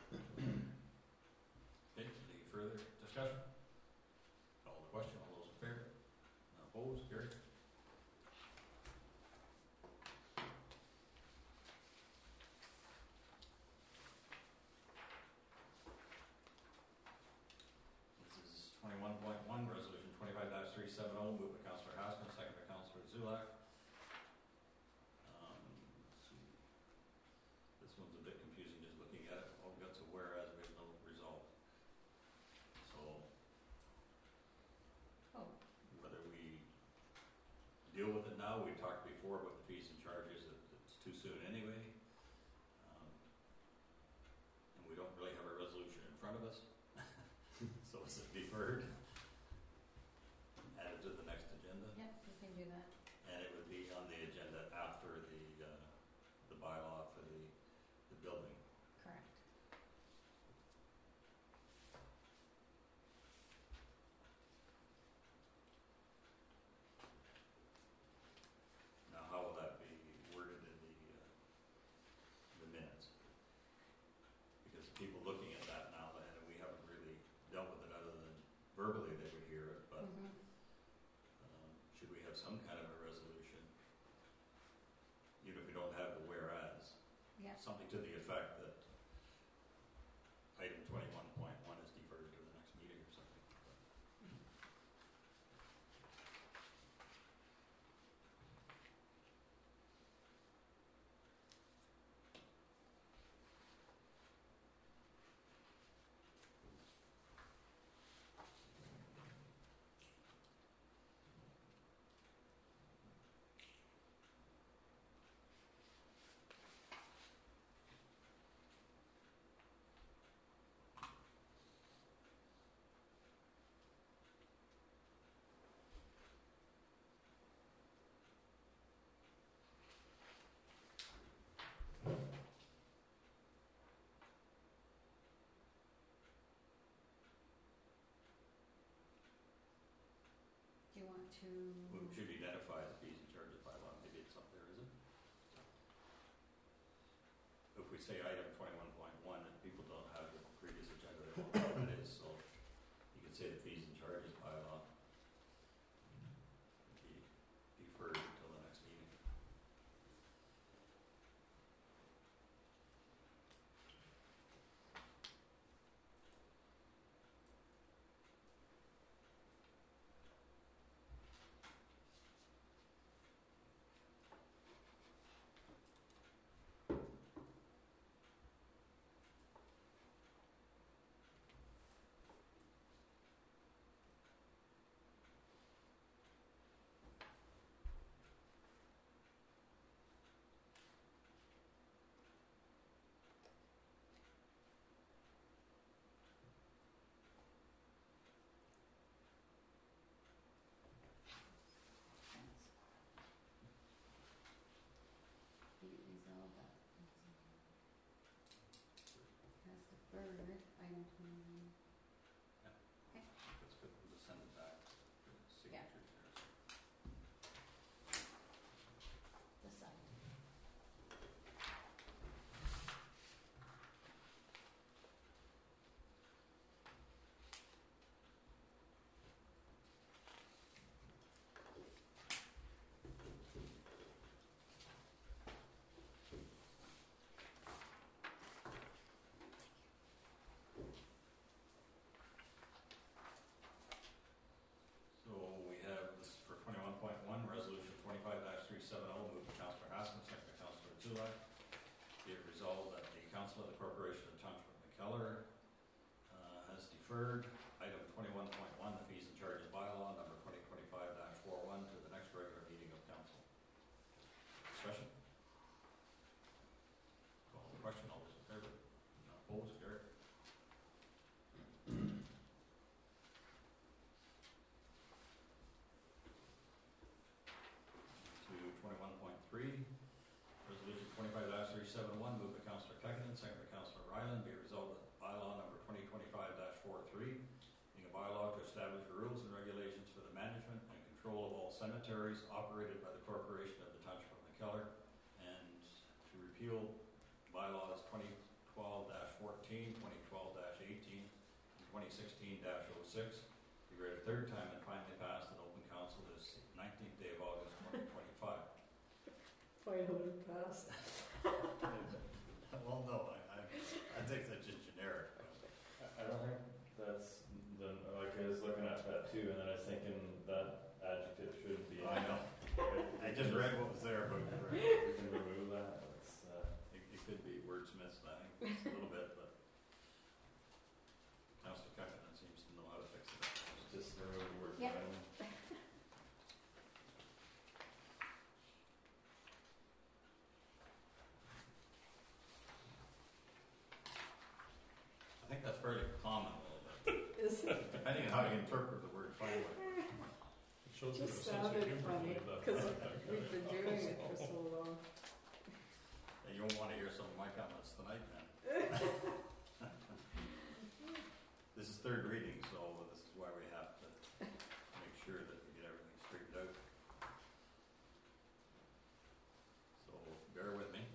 Okay, any further discussion? Call the question, all those in favor? Opposed, carried. This is twenty-one point one, resolution twenty-five three seven oh, moved by Councilor Haskell, second by Councilor Zulak. Um, let's see. This one's a bit confusing, just looking at it, all we've got to whereas, we have no result. So, Oh. whether we deal with it now, we talked before about the fees and charges, that it's too soon anyway. Um, and we don't really have a resolution in front of us, so it's deferred. Added to the next agenda, Yep, we can do that. and it would be on the agenda after the, uh, the bylaw for the, the building. Correct. Now, how will that be worded in the, uh, the minutes? Because people looking at that now, and we haven't really dealt with it other than verbally they would hear it, but, Mhm. um, should we have some kind of a resolution? Even if we don't have the whereas, Yeah. something to the effect that item twenty-one point one is deferred to the next meeting or something. Do you want to? We should identify the fees and charges by law, maybe it's up there, is it? If we say item twenty-one point one, and people don't have the previous agenda, they won't know what it is, so you could say the fees and charges by law. Be deferred until the next meeting. Be resolved that. As deferred, item twenty-nine. That's good, we'll just send it back for signatures there. The site. cemeteries operated by the corporation of the Township of McKellar, and to repeal bylaws twenty twelve fourteen, twenty twelve eighteen, and twenty sixteen oh six. Be read a third time and finally passed in open council this nineteenth day of August twenty twenty-five. Finally passed. Well, no, I, I, I think that's just generic. I, I don't think that's, the, like, I was looking at that too, and then I was thinking that adjective shouldn't be. I know. I just read what was there, but We can remove that, that's, uh, it, it could be wordsmiths, I think, just a little bit, but Councillor Kevin seems to know how to fix it. just remove the word Yep. finally. I think that's fairly common, a little bit, Is it depending on how you interpret the word finally. It shows you just a sense of sounded humor funny, with that. because that guy. we've been doing it for so long. And you won't want to hear some of my comments tonight, man. This is third reading, so this is why we have to make sure that we get everything straightened out. So bear with me.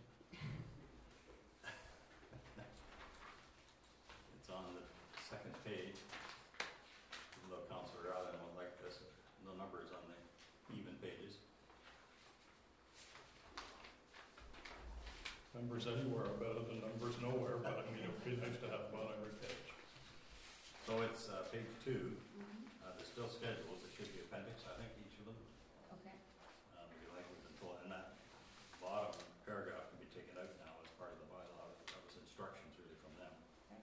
It's on the second page. Even though Councillor Allen won't like this, no numbers on the even pages. Numbers anywhere are better than numbers nowhere, but I mean, it would be nice to have them on every page. So it's uh, page two. Uh, there's still schedules. There should be appendix, I think, each of them. Okay. Um, if you like, we've been told, and that bottom paragraph can be taken out now as part of the bylaw. That was instructions really from them. Okay.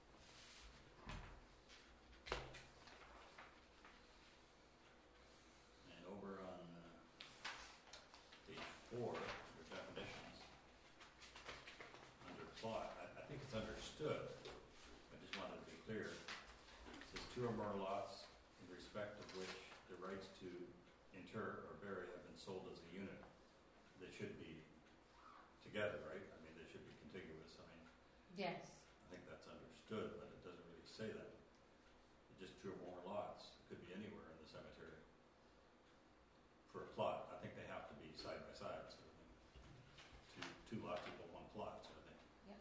And over on uh, page four, under definitions, under plot, I, I think it's understood. I just wanted to be clear. It says two or more lots in respect of which the rights to inter or bury have been sold as a unit. They should be together, right? I mean, they should be contiguous. I mean, Yes. I think that's understood, but it doesn't really say that. It's just two or more lots. It could be anywhere in the cemetery. For a plot, I think they have to be side by side, sort of thing. Two, two lots equal one plot, sort of thing. Yep.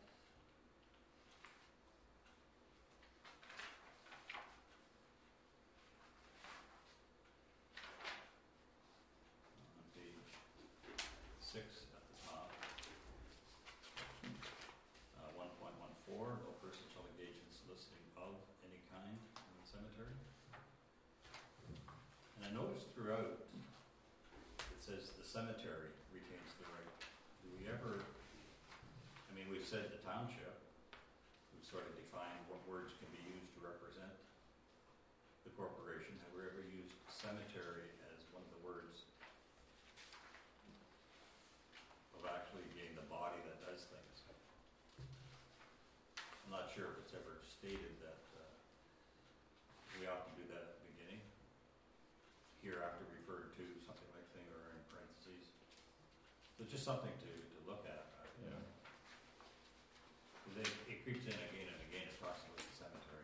On page six at the top. Uh, one point one four, no person shall engage in soliciting of any kind in the cemetery. And I noticed throughout, it says the cemetery retains the right. Do we ever, I mean, we've said the township, we've sort of defined what words can be used to represent the corporation. Have we ever used cemetery as one of the words of actually being the body that does things? I'm not sure if it's ever stated that uh, we ought to do that at the beginning. Hereafter referred to, something like thing, or in parentheses. So just something to, to look at. Yeah. Because it, it creeps in again and again. It talks about the cemetery.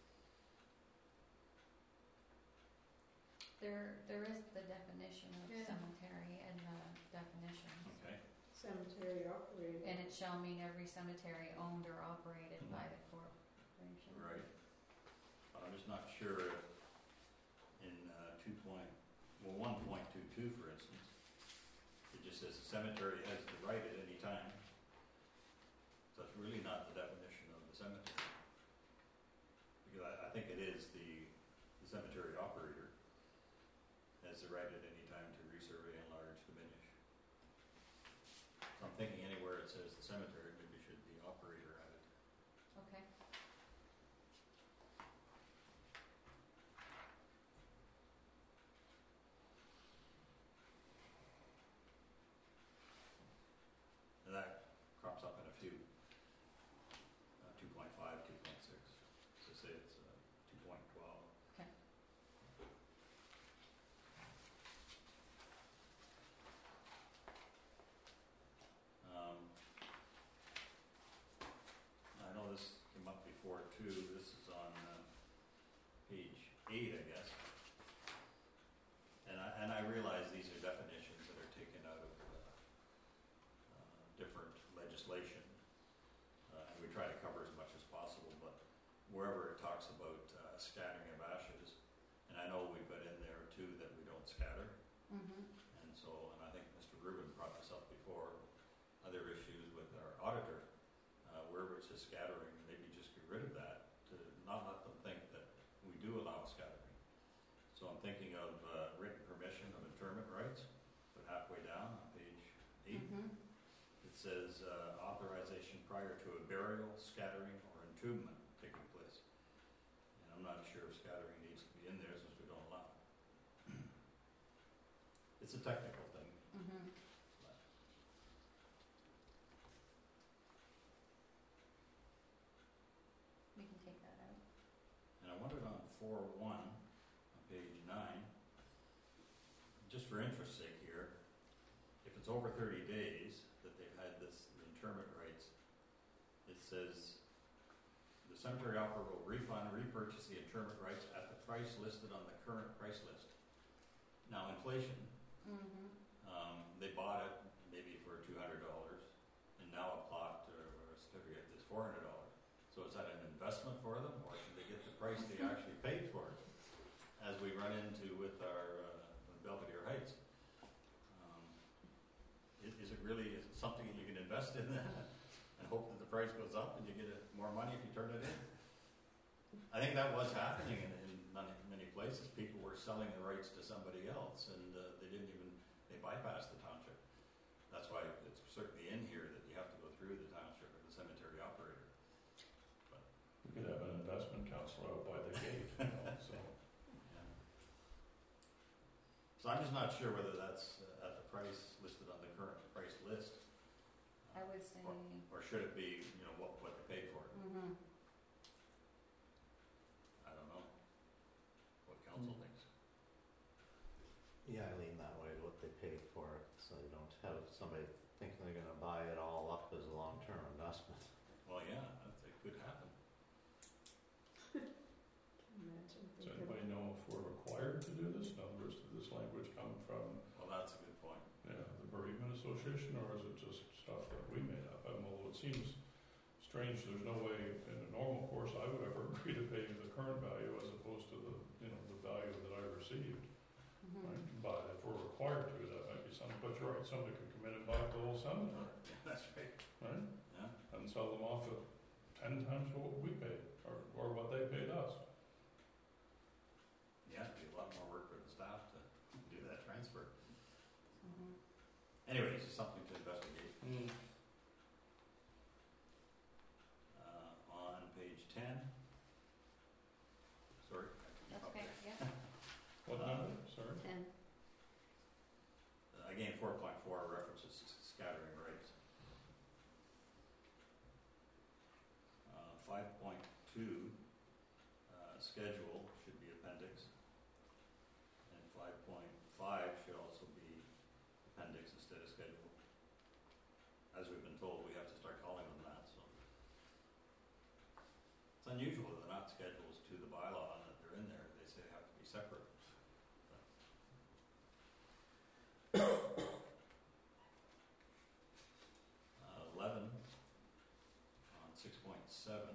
There, there is the definition of Yeah. cemetery and the definitions. Okay. Cemetery operated. And it shall mean every cemetery owned or operated Mhm. by the corporation. Right. But I'm just not sure if in uh, two point, well, one point two two, for instance, it just says the cemetery has the right at any time. So that's really not the definition of the cemetery. Because I, I think it is the, the cemetery operator has the right at any time to resurvey, enlarge, diminish. So I'm thinking anywhere it says the cemetery, maybe should be operator added. Okay. And that crops up in a few. Uh, two point five, two point six. So say it's uh, two point twelve. Okay. Um, I know this came up before too. This is on uh, page eight, I guess. And I, and I realize these are definitions that are taken out of uh, uh, different legislation, uh, and we try to cover as much as possible, but wherever it talks about uh, scattering of ashes, and I know we've got in there too that we don't scatter, Mm-hmm. and so, and I think Mister Rubin brought this up before, other issues with our auditor, uh, wherever it says scattering, maybe just get rid of that, to not let them think that we do allow scattering. So I'm thinking of uh, written permission of interment rights, but halfway down on page eight, Mm-hmm. it says uh, authorization prior to a burial, scattering, or entombment taking place. And I'm not sure if scattering needs to be in there since we don't allow it. It's a technical thing. Mm-hmm. But We can take that out. And I wondered on four one, on page nine, just for interest's sake here, if it's over thirty days that they've had this interment rights, it says, the cemetery operator will refund or repurchase the interment rights at the price listed on the current price list. Now, inflation, Mm-hmm. um, they bought it maybe for two hundred dollars, and now a plot or a certificate is four hundred dollars. So is that an investment for them, or should they get the price they actually paid for it? As we run into with our uh, Belvedere Heights. Um, is, is it really is it something that you can invest in that and hope that the price goes up and you get it, more money if you turn it in? I think that was happening in, in many, many places. People were selling the rights to somebody else, and uh, they didn't even they bypassed the township. That's why it's certainly in here that you have to go through the township or the cemetery operator. We could have an investment counselor out by the gate, you know, so. Yeah. So I'm just not sure whether that's uh, at the price listed on the current price list, I would say. or, or should it be, you know, what what they paid for it? Mm-hmm. I don't know what council Mm. thinks. Yeah, I lean that way to what they paid for it, so you don't have somebody thinking they're gonna buy it all up as a long-term investment. Well, yeah, that it could happen. Imagine if Does they could- anybody know if we're required to do this? In other words, did this language come from, Well, that's a good point. yeah, the bereavement association, or is it just stuff that we made up? Um, although it seems strange, there's no way in a normal course I would ever agree to pay the current value as opposed to the, you know, the value that I received. Mm-hmm. Right? But if we're required to, that might be something, but you're right, somebody could come in and buy the whole cemetery, That's right. right? Yeah. And sell them off at ten times what we paid, or, or what they paid us. Yeah, it'd be a lot more work for the staff to do that transfer. Mm-hmm. Anyways, it's something to investigate. Mm. Uh, on page ten. Sorry. I can keep That's up okay, there. yeah. What Uh, number, sorry? Ten. Uh, Again, four point four references to scattering rights. Uh, five point two, uh, schedule should be appendix. And five point five should also be appendix instead of schedule. As we've been told, we have to start calling them that, so. It's unusual that they're not schedules to the bylaw and that they're in there, they say they have to be separate. Uh, eleven, on six point seven.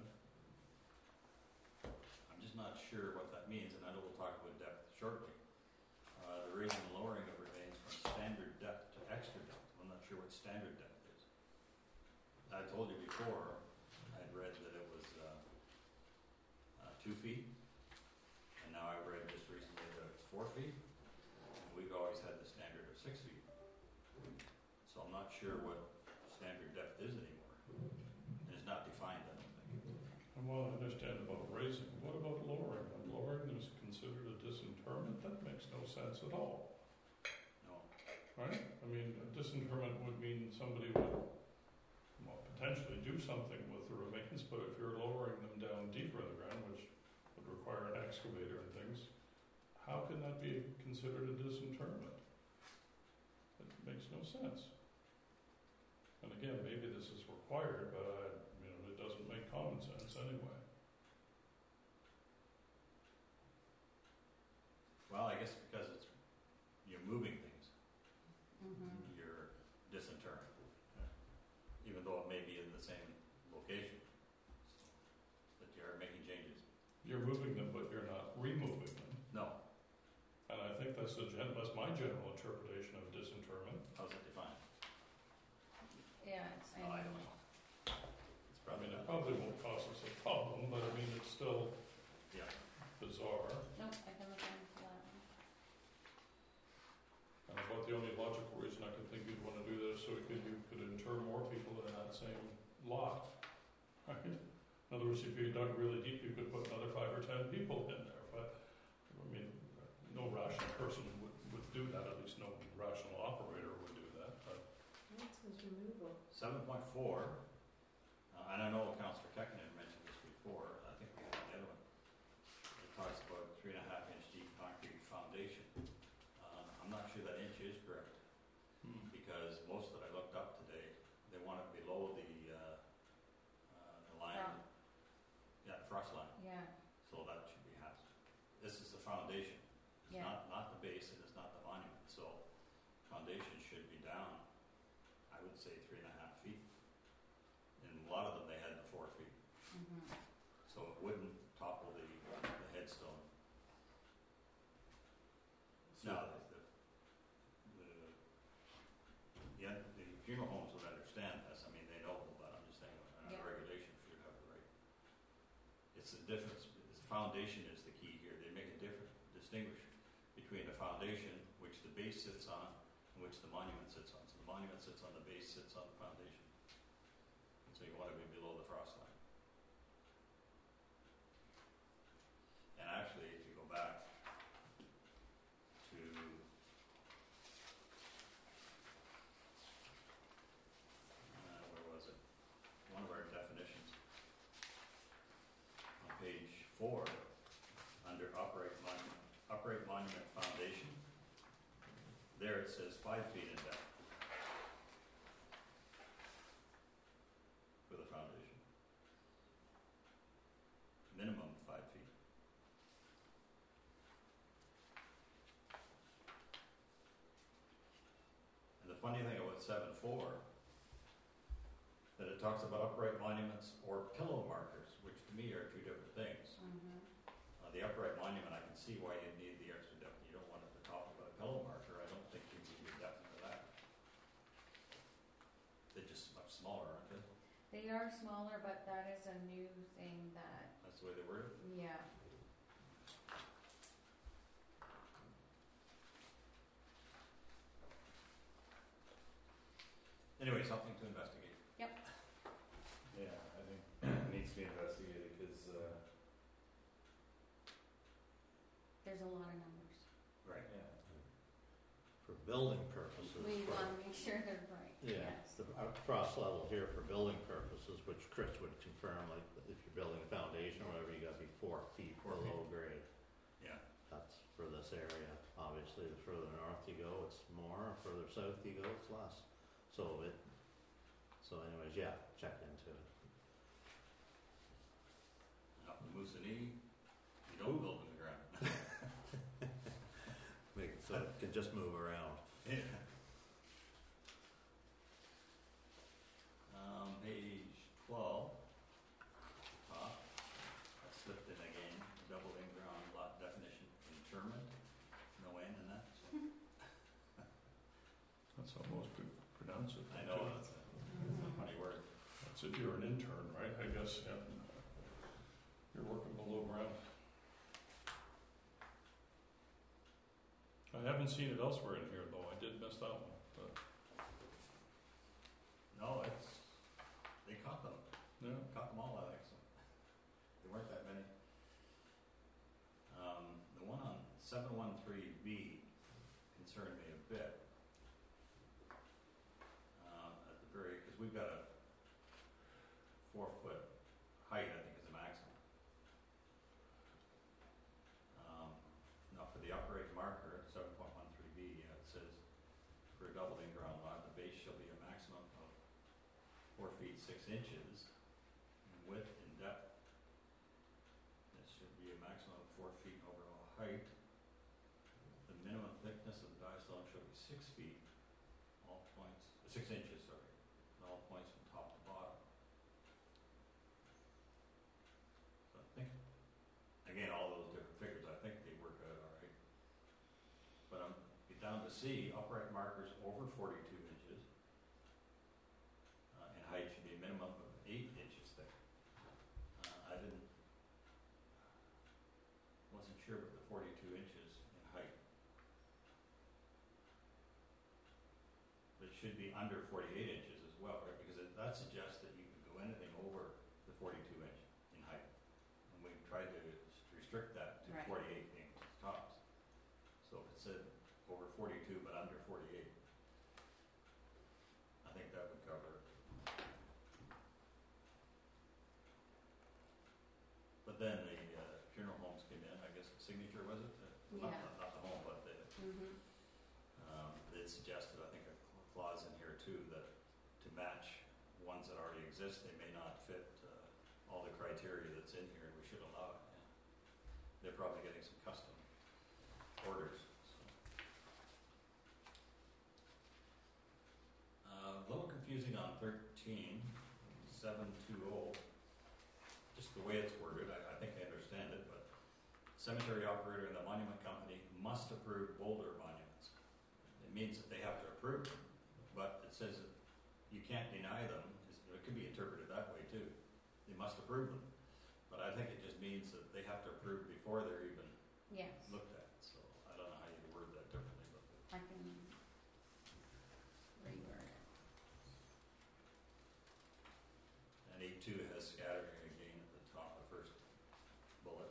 I'm just not sure what that means, and I know we'll talk about depth shortly. Uh, the raising and lowering of remains from standard depth to extra depth. I'm not sure what standard depth is. I told you before, I'd read that it was uh, uh, two feet, and now I read just recently that it's four feet. And we've always had the standard of six feet. So I'm not sure what standard depth is anymore. And it's not defined, I don't think. And well, I understand about raising, what about lowering? And lowering is considered a disinterment? That makes no sense at all, No. right? I mean, a disinterment would mean somebody would, well, potentially do something with the remains, but if you're lowering them down deeper in the ground, which would require an excavator and things, how can that be considered a disinterment? It makes no sense. And again, maybe this is required, but I, you know, it doesn't make common sense anyway. Well, I guess because it's, you're you're moving them, but you're not removing them. No, And I think that's the gen, that's my general interpretation of disinterment. how's it defined? Yeah, it's, No, I I don't mean, know. It's I probably mean, it not. probably won't cause us a problem, but I mean, it's still Yeah, bizarre. no, I can look into that one. And about the only logical reason I can think you'd wanna do this, so you could, you could inter more people in that same lot, right? In other words, if you dug really deep, you could put another five or ten people in there, but, I mean, no rational person would, would do that, at least no rational operator would do that, but. What says removal? seven point four, uh, and I know Councillor Kekin had mentioned this before, I think we had the other one. It talks about three and a half inch deep concrete foundation. Uh, I'm not sure that inch is correct, Hmm. because most that I looked up today, they want it below the, uh, uh, the line, Fro- yeah, the frost line, Yeah, so that should be half. This is the foundation, it's Yeah. not, not the base and it's not the monument, so foundation should be down, I would say three and a half feet. And a lot of them, they had the four feet, mhm, so it wouldn't topple the, the headstone. So- Now, the, the, the, yeah, the funeral homes would understand this, I mean, they know, but I'm just saying, uh, Yeah. regulations should have the right. It's the difference, the foundation is the key here, they make a difference, distinguish between the foundation, which the base sits on, and which the monument sits on. So the monument sits on the base, sits on the foundation. And so you want to be below the frost line. And actually, if you go back to uh, where was it? One of our definitions on page four, under upright monument, upright monument foundation. There it says five feet in depth for the foundation. Minimum five feet. And the funny thing about seven four, that it talks about upright monuments or pillow markers, which to me are two different things. mhm. Uh, the upright monument, I can see why you need the extra depth. You don't want it to top of a pillow marker. I don't think you need the depth for that. They're just much smaller, aren't they? They are smaller, but that is a new thing that, That's the way they word it. yeah, Anyway, something to investigate. Yeah, I think it needs to be investigated, cause, uh, there's a lot of numbers. Right. yeah. For building purposes. We for- wanna make sure they're right, Yeah, yes. the uh, frost level here for building purposes, which Chris would confirm, like if you're building a foundation or whatever, you gotta be four feet Four below grade. Yeah. That's for this area. Obviously, the further north you go, it's more, further south you go, it's less. So it, so anyways, yeah, check into it. Up in Moosonee, you don't build in the ground. Make it so it can just move around. Yeah. Um, page twelve. Top. I slipped in again, double in-ground lot definition, interment, no N in that, so. That's how most people pronounce it. I know, that's a, that's a funny word. That's if you're an intern, right, I guess, yeah. You're working below ground. I haven't seen it elsewhere in here, though, I did miss that one, but, No, it's, they caught them, yeah. caught them all, I think, so. There weren't that many. Um, the one on seven one three B concerned me a bit. Um, at the very, because we've got a four foot height, I think is the maximum. Um, now for the upright marker, seven point one three B, yeah, it says, for a double in-ground lot, the base shall be a maximum of four feet six inches in width and depth. It should be a maximum of four feet in overall height. The minimum thickness of the die stone shall be six feet, all points, six inches, sorry, at all points from top to bottom. So I think C, upright markers over forty-two inches uh, in height should be a minimum of eight inches thick. Uh, I didn't, wasn't sure about the forty-two inches in height. But it should be under forty-eight inches as well, right? Because it, that suggests that you can go anything over the forty-two inch in height. And we tried to restrict that to Right. forty-eight inch tops. So if it said over forty-two but under forty-eight, I think that would cover it. But then the uh, funeral homes came in, I guess the Signature was it? Uh, not, Yeah. not the home, but the, Mm-hmm. um, they suggested, I think, a clause in here too, that to match ones that already exist, they may not fit uh, all the criteria that's in here, and we should allow it. Yeah. They're probably getting some custom orders. So. Uh, a little confusing on thirteen, seven two oh, just the way it's worded, I, I think I understand it, but cemetery operator and the monument company must approve boulder monuments. It means that they have to approve them, but it says that you can't deny them. It could be interpreted that way too. They must approve them. But I think it just means that they have to approve before they're even Yes, looked at. So I don't know how you word that differently, but I can reword it. and eight two has scattering again at the top, the first bullet.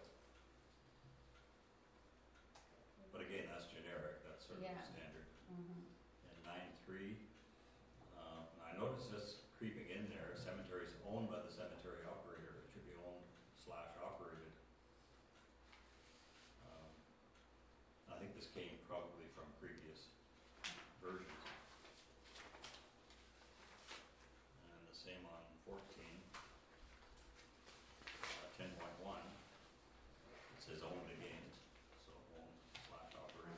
But again, that's generic. That's sort of Yeah. standard. Mm-hmm. And nine three, uh, and I noticed this creeping in there, cemeteries owned by the cemetery operator, it should be owned slash operated. Um, I think this came probably from previous versions. And the same on fourteen, uh, ten point one, it says owned again, so owned slash operated.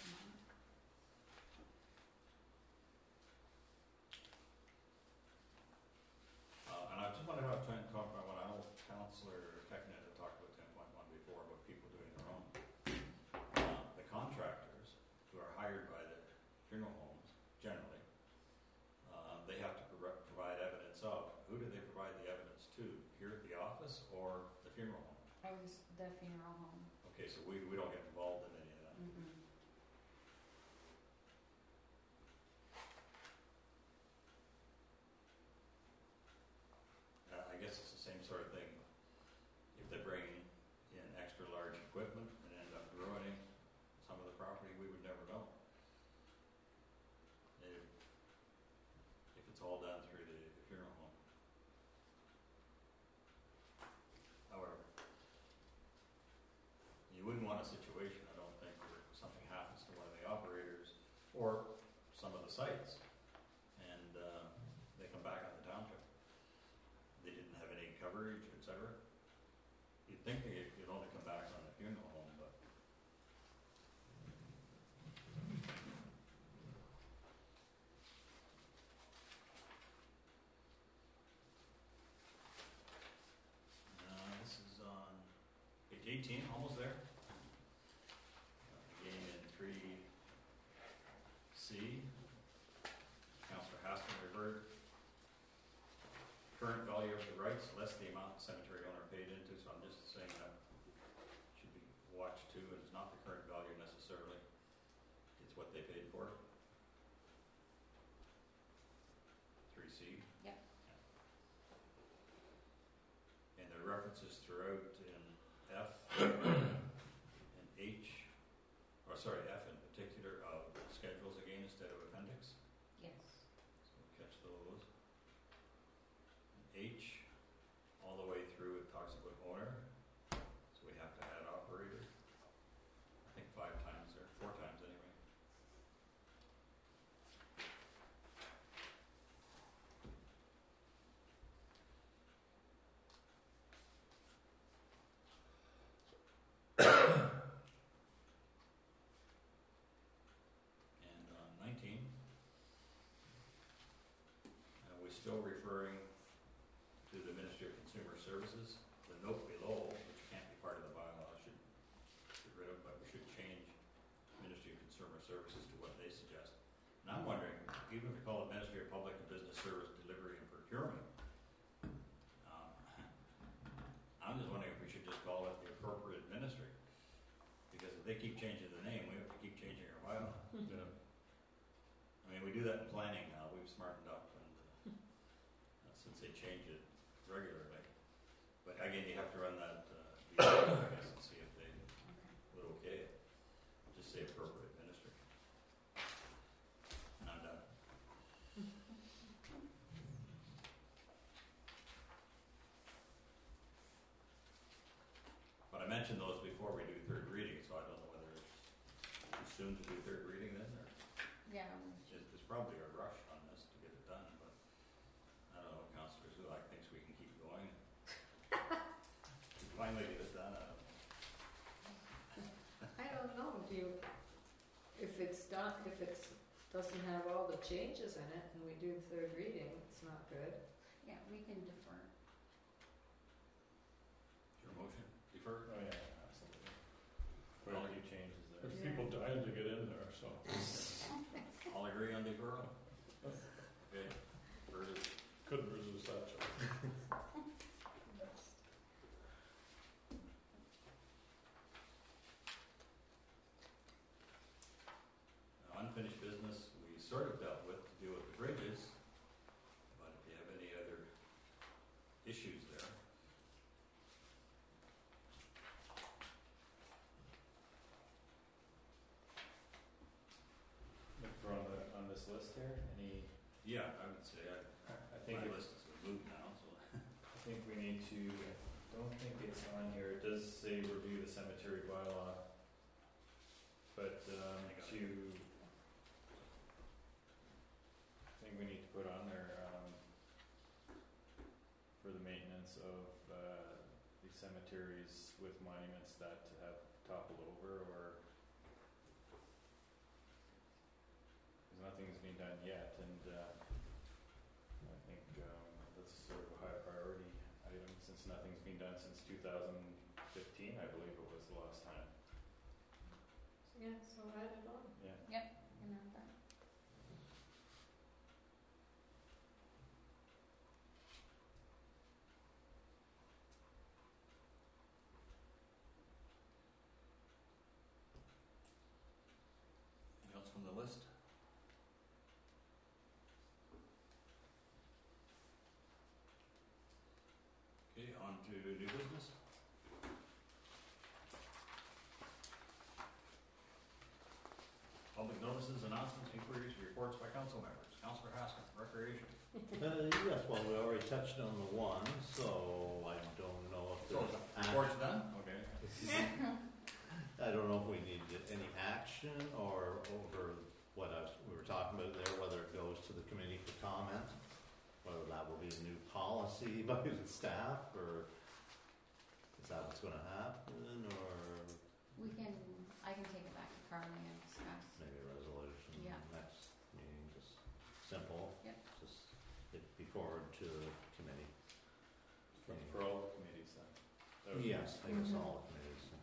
Uh, and I just wanted to have time to talk about what our counselor Technet had talked about ten point one before, about people doing their own. Uh, the contractors who are hired by the funeral homes, generally, uh, they have to pro- provide evidence of. Who do they provide the evidence to? Here at the office or the funeral home? I was the funeral home. Okay, so we, we don't get involved in any of that. Mm-hmm. Uh, I guess it's the same sort of thing. If they bring in extra large equipment and end up ruining some of the property, we would never know. If, if it's all done through the funeral home. However, you wouldn't want a situation, I don't think, where something happens to one of the operators or some of the sites, and uh, they come back on the township. They didn't have any coverage, et cetera. You'd think they could only come back on the funeral home, but uh, this is on page eighteen, almost there. Uh, Again in three C, Councillor Haskin referred. Current value of the rights less the amount the cemetery owner paid into, so I'm just saying that should be watched too, and it's not the current value necessarily, it's what they paid for it. Three C. Yep. And there are references throughout in F and H, or sorry, F in particular, of schedules again instead of appendix. Yes. So we'll catch those. H, all the way through, it talks about owner, so we have to add operator. I think five times there, four times anyway. And on nineteen, uh, we're still referring to the Ministry of Consumer Services. The note below, which can't be part of the bylaw, should get rid of, but we should change Ministry of Consumer Services to what they they keep changing the name, we have to keep changing our bylaw. Yeah. I mean, we do that in planning now, we've smartened up and, uh, since they change it regularly. But again, you have to run that, uh, I guess, and see if they would okay it. Just say appropriate minister. And I'm done. But I mentioned those before we do third reading, so I don't know whether it's too soon to do third reading then, or Yeah. it's, it's probably a rush on this to get it done, but I don't know, Councillor Zulak thinks we can keep going. Finally get it done, I don't know. I don't know, do you, if it's done, if it's, doesn't have all the changes in it and we do the third reading, it's not good. Yeah, we can defer. Your motion, defer? Oh, yeah, absolutely. Quite a few changes there. There's Yeah. people dying to get in there, so. All agree on deferral? Okay, deferred it. Couldn't resist that choice. Now, unfinished business, we sort of dealt with to deal with the bridges, but if you have any other issues there. Look for on the, on this list here, any, Yeah, I would say, I, I think my it, list is moved now, so. I think we need to, I don't think it's on here, it does say review the cemetery bylaw. But, um, I got to, I think we need to put on there, um, for the maintenance of, uh, the cemeteries with monuments that have toppled over or, cause nothing's been done yet, and, uh, I think, um, that's sort of a high priority item, since nothing's been done since two thousand fifteen, I believe it was the last time, Yeah, so add it on. yeah. And then that. Anything else from the list? Okay, on to new business. Public notices, announcements, inquiries, reports by council members. Councillor Haskins, Recreation. Uh, yes, well, we already touched on the one, so I don't know if So, there's ac- report's done? Okay. I don't know if we need any action or over what I was, we were talking about there, whether it goes to the committee for comment, whether that will be a new policy by the staff, or is that what's gonna happen, or We can, I can take it back to Carly and discuss. maybe a resolution Yeah. next meeting, just simple. Yep. Just it be forward to the committee. For, for all the committees then? That would be- Yes, I guess Mhm. all committees.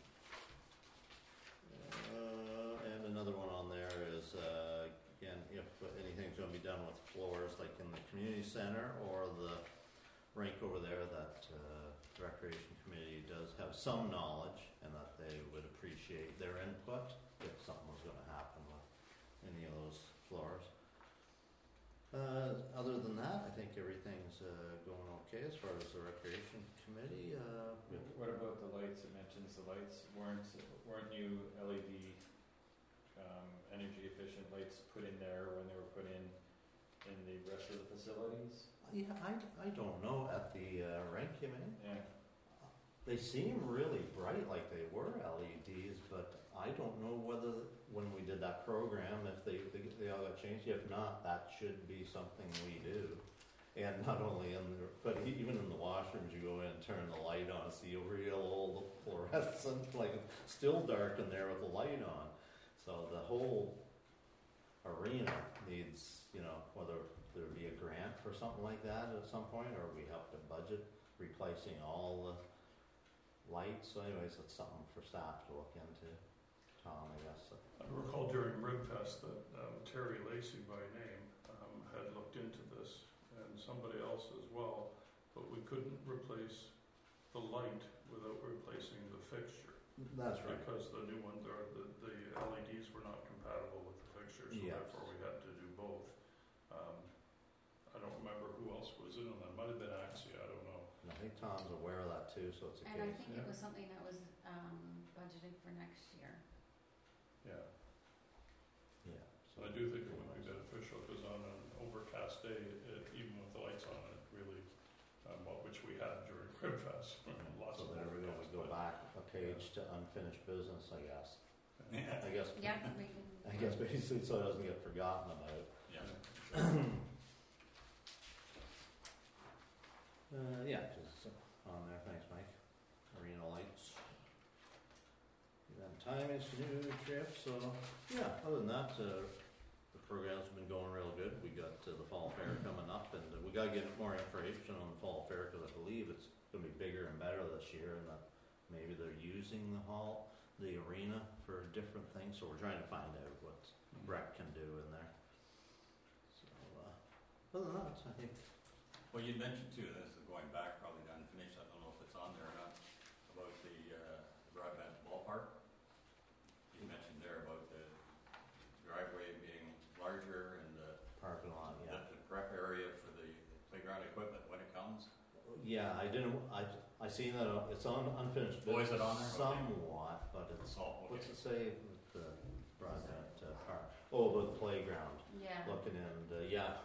Uh, and another one on there is, uh, again, if anything's gonna be done with floors, like in the community center or the rink over there, that, uh, the recreation committee does have some knowledge and that they would appreciate their input if something was gonna happen with any of those floors. Uh, other than that, I think everything's, uh, going okay as far as the recreation committee, uh, we- What about the lights? It mentions the lights, weren't, weren't new L E D, um, energy efficient lights put in there when they were put in, in the rest of the facilities? Yeah, I, I don't know, at the uh, rink, you mean? Yeah, They seem really bright like they were L E Ds, but I don't know whether, when we did that program, if they, they, they all got changed. If not, that should be something we do. And not only in the, but e- even in the washrooms, you go in and turn the light on, see a real old fluorescent, like still dark in there with the light on. So the whole arena needs, you know, whether there be a grant for something like that at some point, or we have to budget replacing all the lights. So anyways, it's something for staff to look into. Tom, I guess. I recall during Ribfest that um, Terry Lacey by name um, had looked into this, and somebody else as well, but we couldn't replace the light without replacing the fixture. That's right. Because the new one, the, the, the L E Ds were not compatible with the fixtures, so Yes. therefore we had to do both. Um, I don't remember who else was in on that, might have been Axia, I don't know. And I think Tom's aware of that too, so it's a And I case. think it Yeah. was something that was, um, budgeted for next year. Yeah, Yeah. so I do think it would be beneficial, because on an overcast day, it, even with the lights on, it really, um, well, which we had during Ribfest, lots So of there we go, overcast, we go but- back a page to unfinished business, I guess. Yeah. I guess, Yep, we can. I guess basically so it doesn't get forgotten about. Yeah. Uh, yeah, 'cause it's on there, thanks Mike. Arena lights. Then time is new trip, so, yeah, other than that, uh, the program's been going real good. We got uh, the fall fair coming up, and uh, we gotta get more information on the fall fair, cause I believe it's gonna be bigger and better this year, and that maybe they're using the hall, the arena for different things, so we're trying to find out what rec can do in there. So, uh, other than that, I think, Well, you mentioned too, this is going back probably to unfinished, I don't know if it's on there or not, about the uh, broadband ballpark. You mentioned there about the driveway being larger and the, parking lot, the, yeah. the prep area for the playground equipment when it comes. Yeah, I didn't, I, I seen that, uh, it's on unfinished Oh, is business it on there? Okay. somewhat, but it's, Oh, what's okay. it say with the broadband, uh, park? Oh, with the playground, Yeah. looking and, uh, yeah,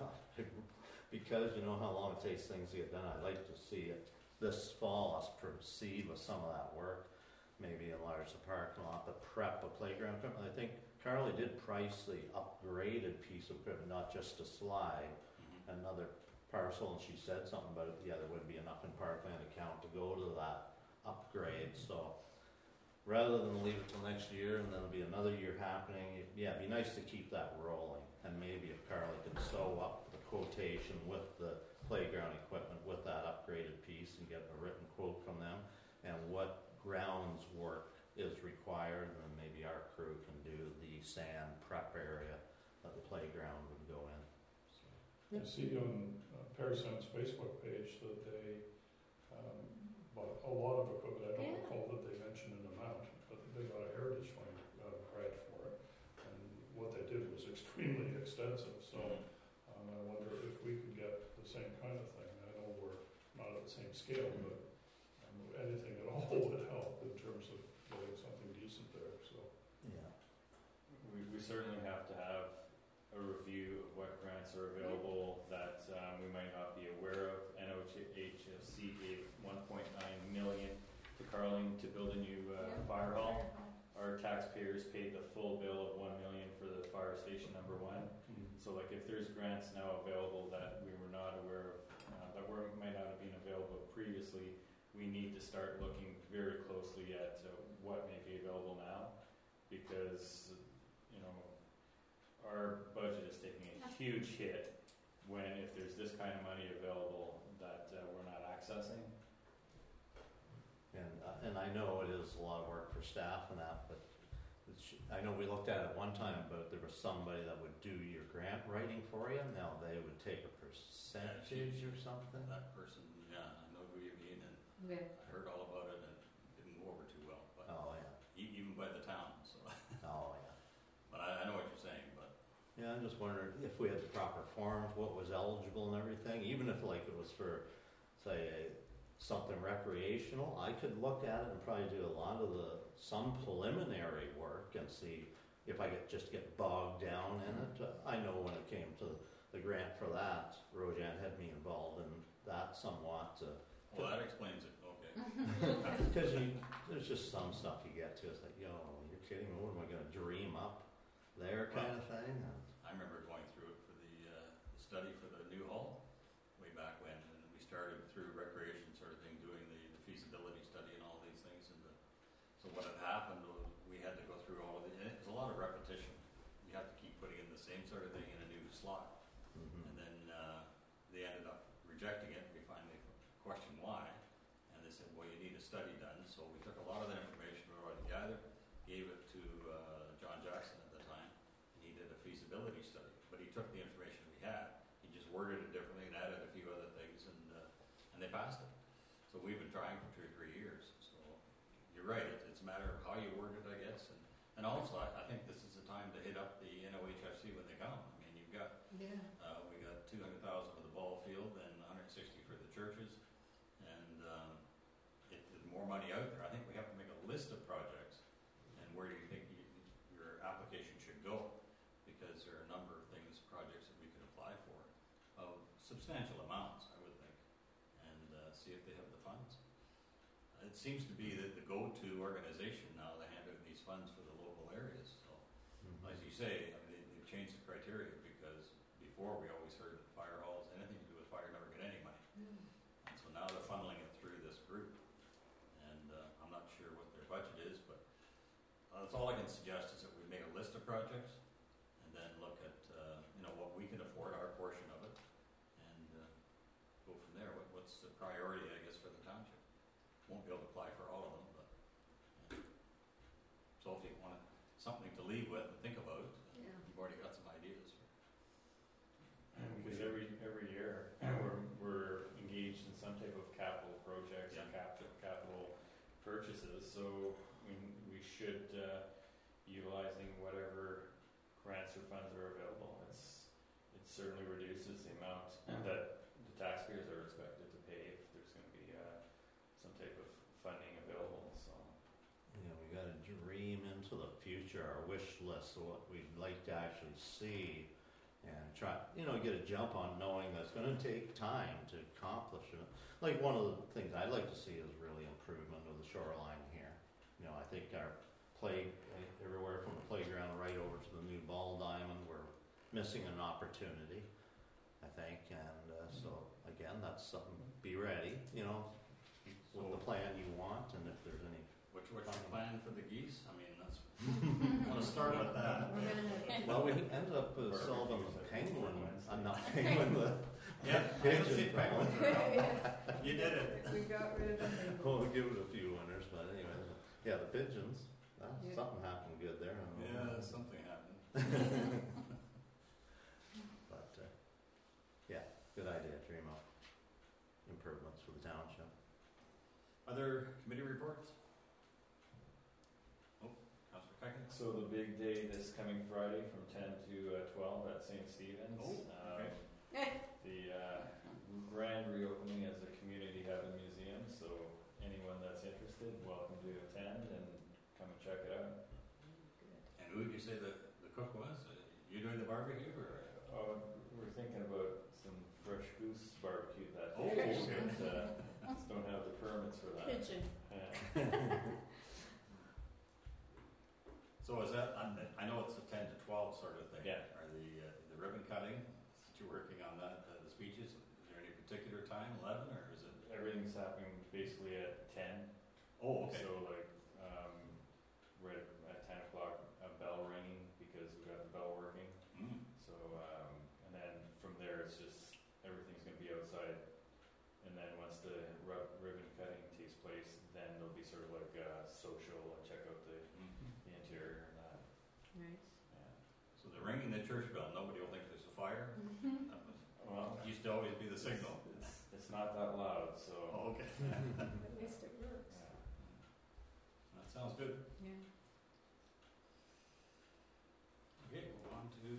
because you know how long it takes things to get done, I'd like to see it this fall, us proceed with some of that work. Maybe enlarge the parking lot, the prep of playground equipment. I think Carly did price the upgraded piece of equipment, not just a slide, Mhm. another parcel, and she said something about it, yeah, there wouldn't be enough in parkland account to go to that upgrade, so rather than leave it till next year and then it'll be another year happening, it- yeah, it'd be nice to keep that rolling, and maybe if Carly could sew up the quotation with the playground equipment with that upgraded piece and get a written quote from them, and what grounds work is required, and then maybe our crew can do the sand prep area that the playground would go in. So, I see on uh, Parasun's Facebook page that they um, bought a lot of equipment. I don't Yeah. recall that they mentioned an amount, but they got a Heritage Fund uh, grant for it. And what they did was extremely extensive, so um, I wonder if we could get the same kind of thing. I know we're not at the same scale, but um, anything at all would help in terms of getting something decent there, so. yeah. We, we certainly have to have a review of what grants are available that um, we might not be aware of. N O H S C gave one point nine million to Carling to build a new uh, Yeah. fire hall. Our taxpayers paid the full bill of one million for the fire station number one. So like if there's grants now available that we were not aware of, uh, that were, might not have been available previously, we need to start looking very closely at uh, what may be available now, because, you know, our budget is taking a huge hit when if there's this kind of money available that uh, we're not accessing. And, uh, and I know it is a lot of work for staff and that, but it's, I know we looked at it one time, but there was somebody that would do your grant writing for you. Now they would take a percentage or something. That person, yeah, I know who you mean, and Yeah. I heard all about it and it didn't go over too well, but Oh, yeah. e- even by the town, so, Oh, yeah. but I, I know what you're saying, but Yeah, I'm just wondering if we had the proper forms, what was eligible and everything, even if like it was for, say, something recreational, I could look at it and probably do a lot of the, some preliminary work and see if I could just get bogged down in it. Uh, I know when it came to the grant for that, Rojan had me involved in that somewhat, uh, well, that explains it. Okay. because you, there's just some stuff you get to, it's like, yo, you're kidding me, what am I gonna dream up there kind of thing? And, I remember going through it for the, uh, the study for the new hall way back when, and we started through recreation sort of thing, doing the, the feasibility study and all these things. And the, so what had happened was we had to go through all of the, and it's a lot of repetition. You have to keep putting in the same sort of thing in a new slot. mhm. And then uh, they ended up rejecting it. We finally questioned why, and they said, well, you need a study done. So we took a lot of that information we already gathered, gave it to uh, John Jackson at the time, and he did a feasibility study. But he took the information we had, he just worded it differently and added a few other things, and uh, and they passed it. So we've been trying for two or three years. So you're right, it's, it's a matter of how you word it, I guess. And, and also, I, I think this is the time to hit up the N O H F C when they come. I mean, you've got, Yeah. uh, we got two hundred thousand for the ball field and one hundred sixty for the churches. And, um, if there's more money out there, I think we have to make a list of projects. And where do you think you, your application should go? Because there are a number of things, projects that we could apply for of substantial amounts, I would think, and uh, see if they have the funds. It seems to be that the go-to organization now to hand out these funds for the local areas. So, Mhm. as you say, I mean, they, they've changed the criteria because before we always heard that fire halls, anything to do with fire, never get any money. Mm. And so now they're funneling it through this group. And uh, I'm not sure what their budget is, but uh, that's all I can suggest is that we make a list of projects and then look at, uh, you know, what we can afford, our portion of it, and uh, go from there. What, what's the priority, I guess, for the township? Won't be able to apply for all of them, but uh, so if you want something to leave with and think about, Yeah. you've already got some ideas. Because every, every year, we're, we're engaged in some type of capital projects and Yeah. capital, capital purchases, so we, we should, uh, utilizing whatever grants or funds are available. It's, it certainly reduces the amount that the taxpayers are expected to pay if there's gonna be, uh, some type of funding available, so. Yeah, we gotta dream into the future, our wish list of what we'd like to actually see and try, you know, get a jump on knowing that's gonna take time to accomplish it. Like, one of the things I'd like to see is really improvement of the shoreline here. You know, I think our play, everywhere from the playground right over to the new ball diamond, we're missing an opportunity, I think, and uh, so, again, that's something, be ready, you know, with the plan you want, and if there's any. Which, what's your plan for the geese? I mean, that's, I want to start with that. We're gonna. Well, we ended up uh, Barbecue solving is the at penguin, Wednesday. I'm not penguin, the Yeah, pigeon see problem. penguins around. You did it. We got rid of the We'll give it a few winners, but anyway, yeah, the pigeons, uh, Yeah. something happened good there. I don't know. Yeah, something happened. But, uh, yeah, good idea, dream up improvements for the township. Other committee reports? Oh, Councillor Pekin? So the big day this coming Friday from ten to uh, twelve at Saint Stephen's. Oh, okay. Um, the uh, grand reopening as a community hub and museum, so anyone that's interested, welcome to attend and come and check it out. And who did you say the, the cook was? Uh, you doing the barbecue or? Oh, we're thinking about some fresh goose barbecue that Oh, day, okay. but uh, just don't have the permits for that. pigeon. Yeah. So is that, I I know it's a ten to twelve sort of thing. Yeah. Are the, uh, the ribbon cutting, that you're working on that, uh, the speeches, is there any particular time, eleven, or is it? Everything's happening basically at ten. Oh, okay. So like, um, right at ten o'clock, a bell ringing because we got the bell working. Mm. So, um, and then from there, it's just, everything's gonna be outside. And then once the ru- ribbon cutting takes place, then there'll be sort of like a social and check out the, Mhm. the interior and that, Nice. yeah. So the ringing the church bell, nobody will think there's a fire? That was, Well, used to always be the signal. it's, it's not that loud, so. Oh, okay. At least it works. Yeah. That sounds good. Yeah. Okay, we'll on to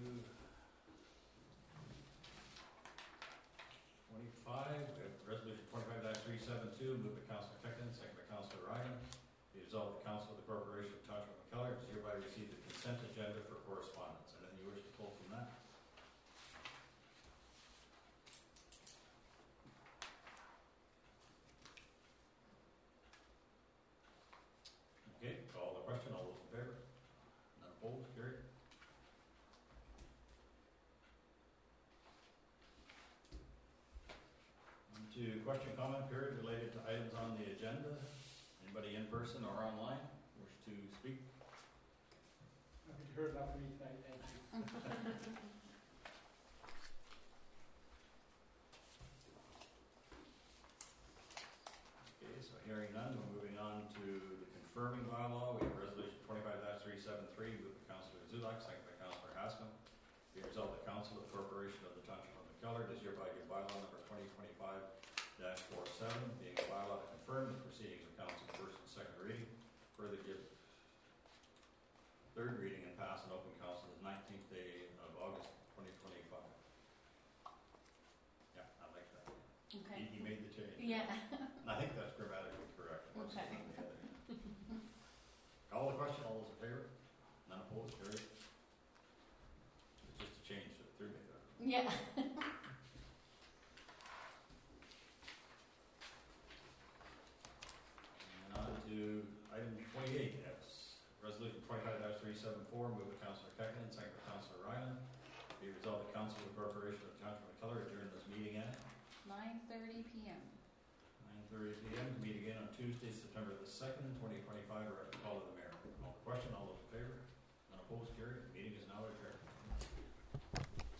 twenty-five, we have resolution twenty-five three seven two, moved by Councillor Pickin, second by Councillor Ryan. Be resolved, the Council of the Corporation of Township of McKellar does hereby receive the consent agenda for correspondence. Anything you wish to pull from that? Okay, call the question, all those in favor? None opposed, carried. On to question comment period related to items on the agenda. Anybody in person or online wish to speak? I think you heard enough from me tonight, thank you. Okay, so hearing none, we're moving on to the confirming bylaw. We have resolution twenty-five three seven three, moved by Councillor Zulak, second by Councillor Haskell. Be resolved, the Council of the Corporation of the Township of McKellar does hereby give bylaw number twenty twenty-five dash forty-seven, being a bylaw to confirm the proceedings of council first and second reading. Further give third reading and pass an open council the nineteenth day of August twenty twenty-five. Yeah, I like that. He, Okay. he made the change. Yeah. And I think that's grammatically correct. What's Okay. on the other? Call the question, all those in favor? None opposed, carried. It's just a change that threw me there. Yeah. And on to item twenty-eight, yes. Resolution twenty-five three seven four, moved by Councillor Kekin, second by Councillor Ryan. Be resolved that Council of the Corporation of the Township of McKellar adjourn this meeting at Nine thirty p.m. nine thirty p.m. to meet again on Tuesday, September the second, twenty twenty-five, or at the call of the mayor. Call the question, all those in favor? None opposed, carried. Meeting is now adjourned.